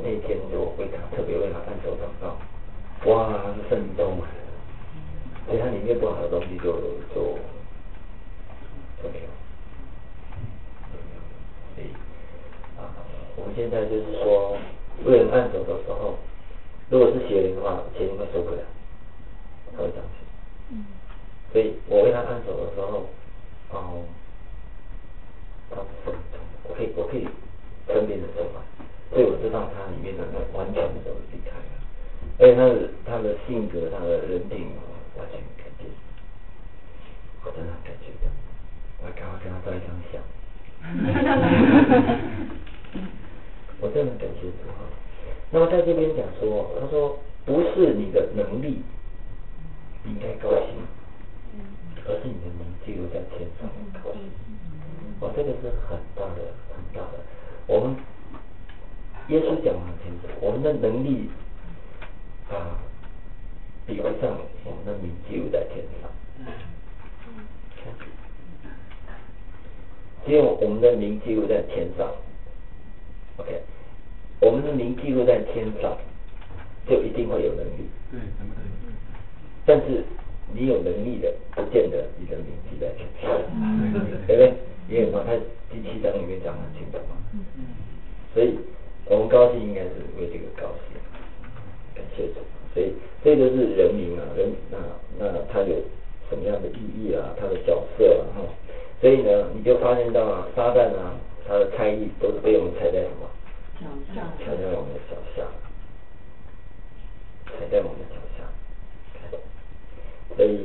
那天就特别为他按手祷告，哇，这圣经都买了，所以它里面不好的东西就没有。所以我们现在就是说，为人按手的时候，如果是邪灵的话，邪灵会受不了，他会上去。所以我为他按手的时候，他不是很痛，我可以分辨得出来，所以我知道他里面的完全的都离开了，而且他的性格、他的人品完全改变，我真的感觉到，我赶快跟他照一张相。我真的感谢主哈。那么在这边讲说，他说不是你的能力应该高兴，而是你的名记录在天上的高兴。这个是很大的。我们耶稣讲得很清楚，我们的能力比不上我们的名记录在天上。只有我们的名记录在天上 ，OK， 我们的名记录在天上，就一定会有能力。但是你有能力的，不见得你的名记在天上，对不对？因为他第7章里面讲得很清楚嘛。所以我们高兴应该是为这个高兴，感谢主。所以这就是人名啊，那它有什么样的意义啊？它的角色啊，哈。所以呢，你就发现到撒旦啊，他的猜疑都是被我们踩在什么？脚下。踩在我们的脚下，踩在我们的脚下。所以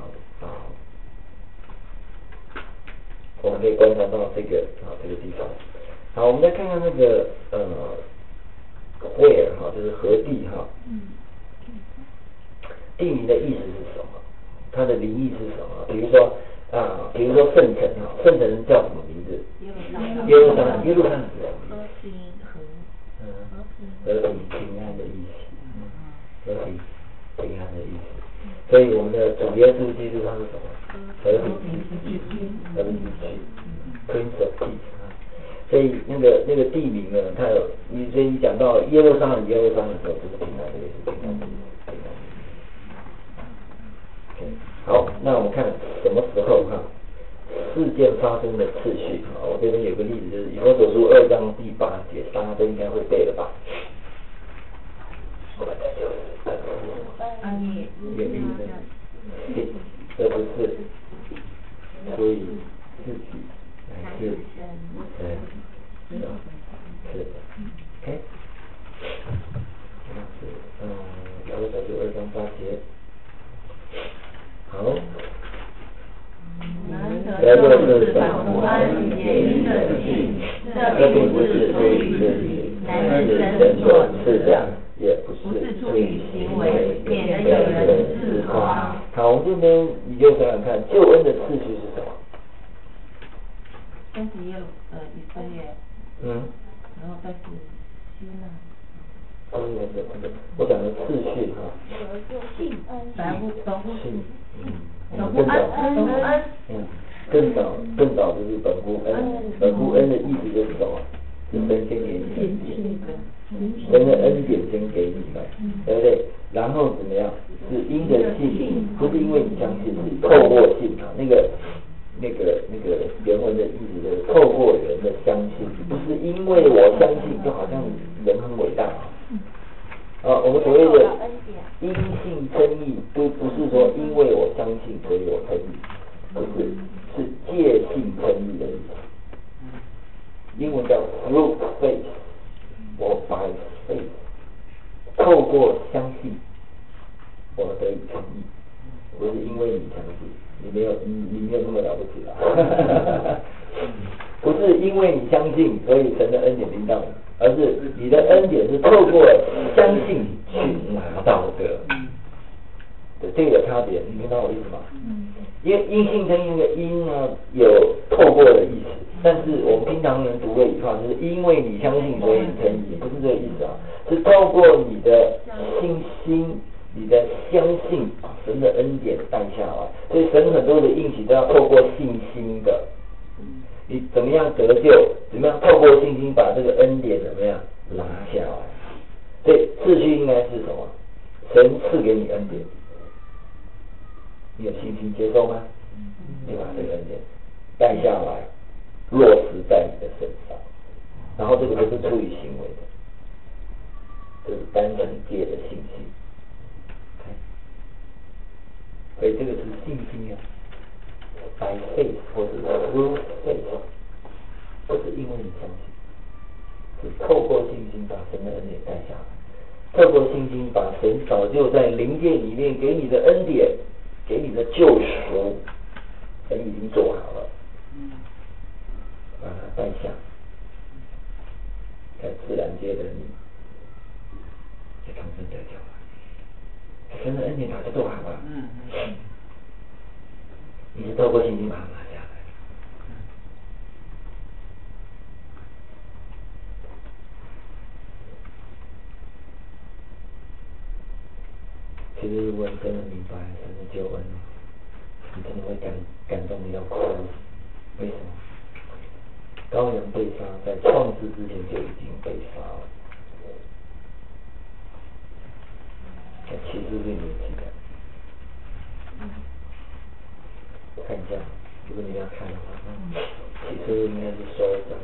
我们可以观察到这个地方。好，我们再看看那个where 就是何地哈。地名的意思是什么？它的灵意是什么？比如说圣城圣城叫什么名字？耶路撒冷是什么？和平平安的意思。和平平安的意思。所以我们的主耶稣基督他是什么？和平之君，Prince of Peace。所以那个地名呢，它有所以你讲到耶路撒冷的时候，就是平安的意思，平安的意思，平安的意思。好，那我们看什么时候事件发生的次序我这边有个例子，就是以弗所书2章第8节，大家都应该会背了吧？这不是所以自己乃是是的 OK 以弗所书2章8节。好，这就是本乎安解因的信，这并不是出于自己，乃是神所赐的，也不是出于行为，免得有人自夸。好，我们这边你就想想看，救恩的次序是什么？ 先是以色列，然后再是希腊。 我讲的次序信更早就是本乎恩，本乎恩的意思就是什么？是神先给你，神的恩典先给你们，对不对？然后怎么样？是因着信，不是因为你相信，是透过信那个原文的意思就是透过人的相信，不是因为我相信，就好像人很伟大我们所谓的因信称义，不是说因为我相信所以我称义，不是，是借信称义的意思。英文叫 through faith or by faith， 透过相信我得以称义，不是因为你相信，你没有那么了不起啦不是因为你相信所以神的恩典临到你，而是你的恩典是透过相信去拿到的。这个有差别，你明白我意思吗？因为因信称义那个因呢有透过的意思，但是我们平常人读的语法就是因为你相信所以你称义，不是这个意思是透过你的信心、你的相信把神的恩典带下来，所以神很多的应许都要透过信心的。你怎么样得救？怎么样透过信心把这个恩典怎么样拿下来？ 所以次序应该是什么？神赐给你恩典，你有信心接受吗？你把这个恩典带下来，落实在你的身上，然后这个不是出于行为的，这是单纯借的信心。所以这个是信心啊 ，by faith 或者 through faith， 不是因为你相信，是透过信心把神的恩典带下来，透过信心把神早就在灵殿里面给你的恩典，给你的救赎，神已经做好了，把它带下，在自然界的你，就重生得救了。神的恩典早就做好了，你是透过信心把它拿下来。其实如果你真的明白神的救恩，你真的会感动的要哭。为什么？羔羊被杀，在创世之前就已经被杀了。在启示录里面记载，看一下，如果你要看的话，启示录应该是12章。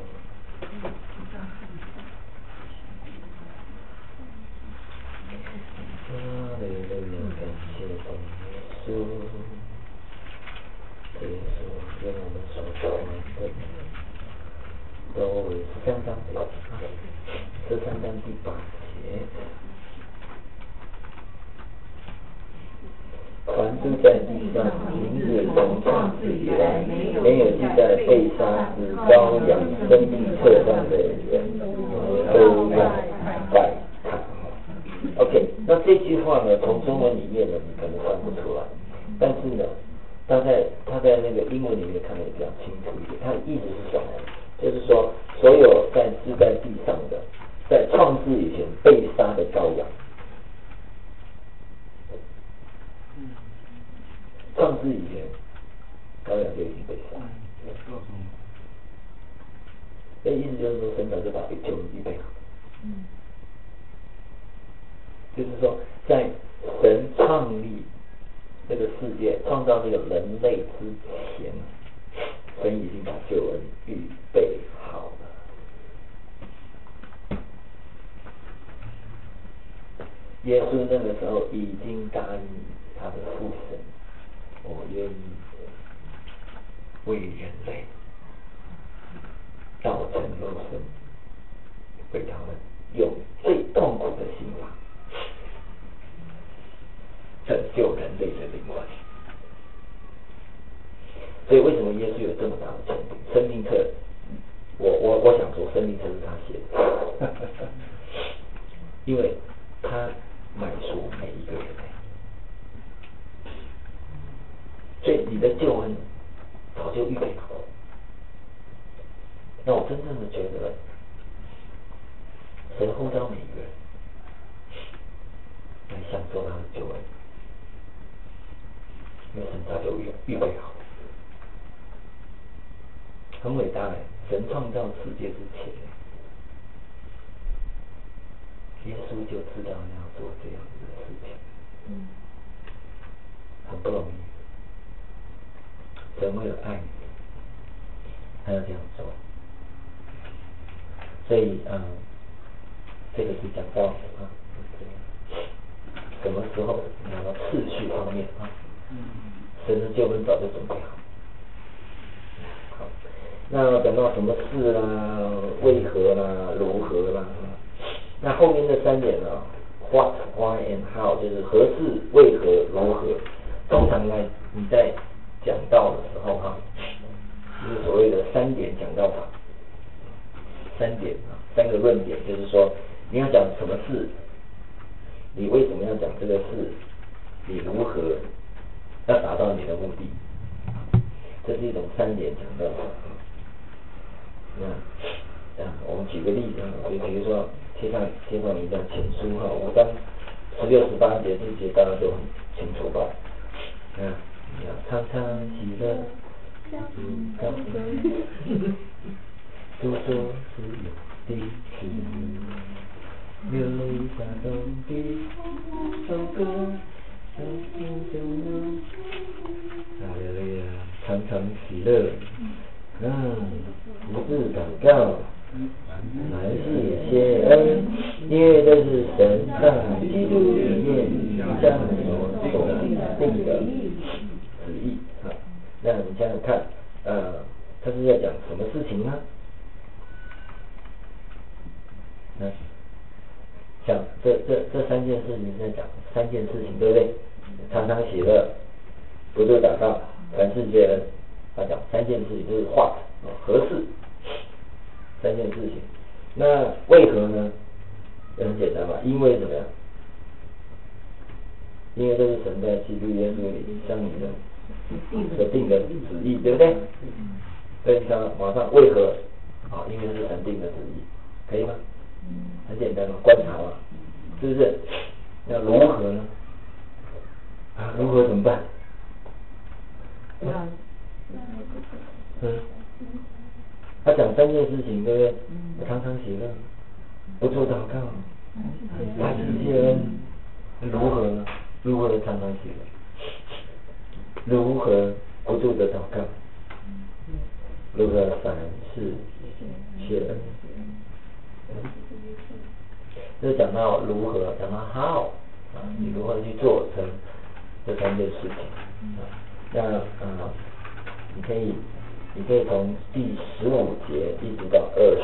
哈利路亚，感谢主耶稣，主耶稣，愿我们所做的都为13章13章第8节。凡住在地上，名字从创世以来，没有记在被杀之羔羊生命册上的人，都要拜他。OK， 那这句话呢，从中文里面呢，你可能看不出来，但是呢，他在那个英文里面看得比较清楚一点。他的意思是什么？就是说，所有住在地上的，在创世以前被杀的羔羊。创世以前，羔羊就已经被杀。所以意思就是说，神早就把救恩预备好。就是说，在神创立这个世界、创造这个人类之前，神已经把救恩预备好了。耶稣那个时候已经答应他的父神。我愿意为人类道成肉身，为他们用最痛苦的刑罚拯救人类的灵魂。所以为什么耶稣有这么大的权柄？生命册，我想说，生命册是他写的，因为他买赎每一个人。所以你的救恩早就预备好了。那我真正的觉得，神呼召每一个人来享受他的救恩，因为神早就预备好了，很伟大。神创造世界之前，耶稣就知道要做这样子的事情，很不容易。神为了爱你，他要这样做，所以这个是讲到什么时候讲到次序方面神的救恩早就准备好。好，那讲到什么事啦、为何啦、如何啦，那后面的3点呢 ，what, why and how， 就是何事、为何、如何。通常呢，你在讲道的时候就是所谓的3点讲道法，3点3个论点，就是说你要讲什么事，你为什么要讲这个事，你如何要达到你的目的，这是一种3点讲道法。我们举个例子比如说贴上一张前书5章16、18节，这些大家都很清楚吧？要常常喜乐，高兴，都说是有的事，流下东地，首歌，相信就能。哈利路亚，常常喜乐，不自祷告，乃是谢恩，因为这是神在基督里面向你所定的旨意啊。那你想想看，他是要讲什么事情呢？像这三件事情是在讲三件事情，对不对？常常喜乐，不住祷告，凡事谢恩。他讲三件事情，就是what合适三件事情。那为何呢？很简单嘛，因为怎么样？因为这是神在基督耶稣里向你的所定的旨意，对不对？所以你看，马上为何？因为这是神定的旨意，可以吗？很简单嘛，观察嘛，是不是？那如何呢？如何怎么办？他讲三件事情，对不对？常常喜乐，不住祷告，凡事谢恩。如何呢？如何常常喜乐？如何不住的祷告？如何凡事谢恩？这讲到如何，讲到 how 你如何去做成这三件事情那你可以从第15节一直到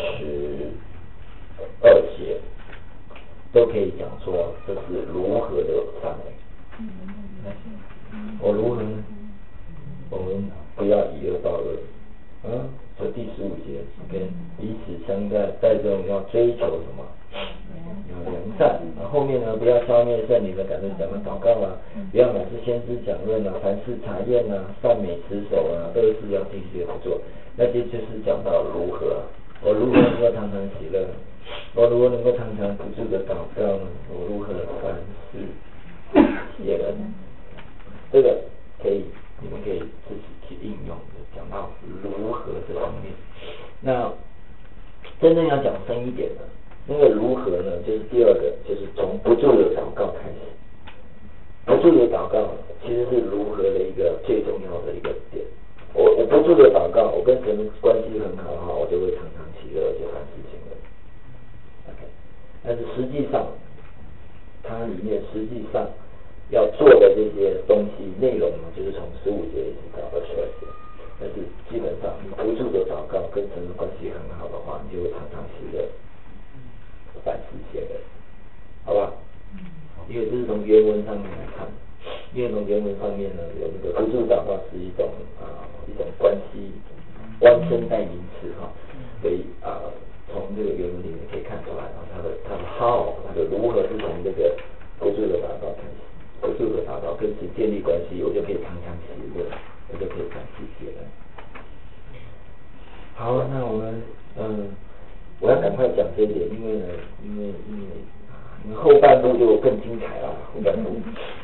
22节都可以讲说这是如何的范围。我如何呢？我们不要以恶报恶。这第15节跟彼此相待，在中要追求什么？要良善。后面呢，不要消灭圣灵的感动，讲到祷告啊，不要满是先知讲论啊，凡事查验啊，善美持守啊，恶事要定决不做。那这就是讲到如何，我如何能够常常喜乐？我如何能够常常不住的祷告呢？我如何凡事谢恩？这个你们可以自己去应用的，讲到如何这方面。那真正要讲深一点的，那个如何呢？就是第二个，就是从不住的祷告开始。不住的祷告其实是如何的一个最重要的一个点。我不住的祷告，我跟神关系很好的话，我就会常常喜乐，而且凡事谢恩。OK， 但是实际上，它里面实际上要做的这些东西内容呢，就是从15节一直到22节。但是基本上你不住的祷告，跟神的关系很好的话，你就会常常喜乐，凡事谢恩，好吧？因为这是从原文上面来看，因为从原文上面呢，有那个不住祷告是一种关系弯身代名词哈，所以从这个原文里面可以看出来它的 how， 它的如何是从这个不住的祷告开始，不住的祷告跟神建立关系，我就可以常常喜乐，我就可以凡事谢恩。好，那我们我要赶快讲这一点，因为后半部就更精彩了，后半部。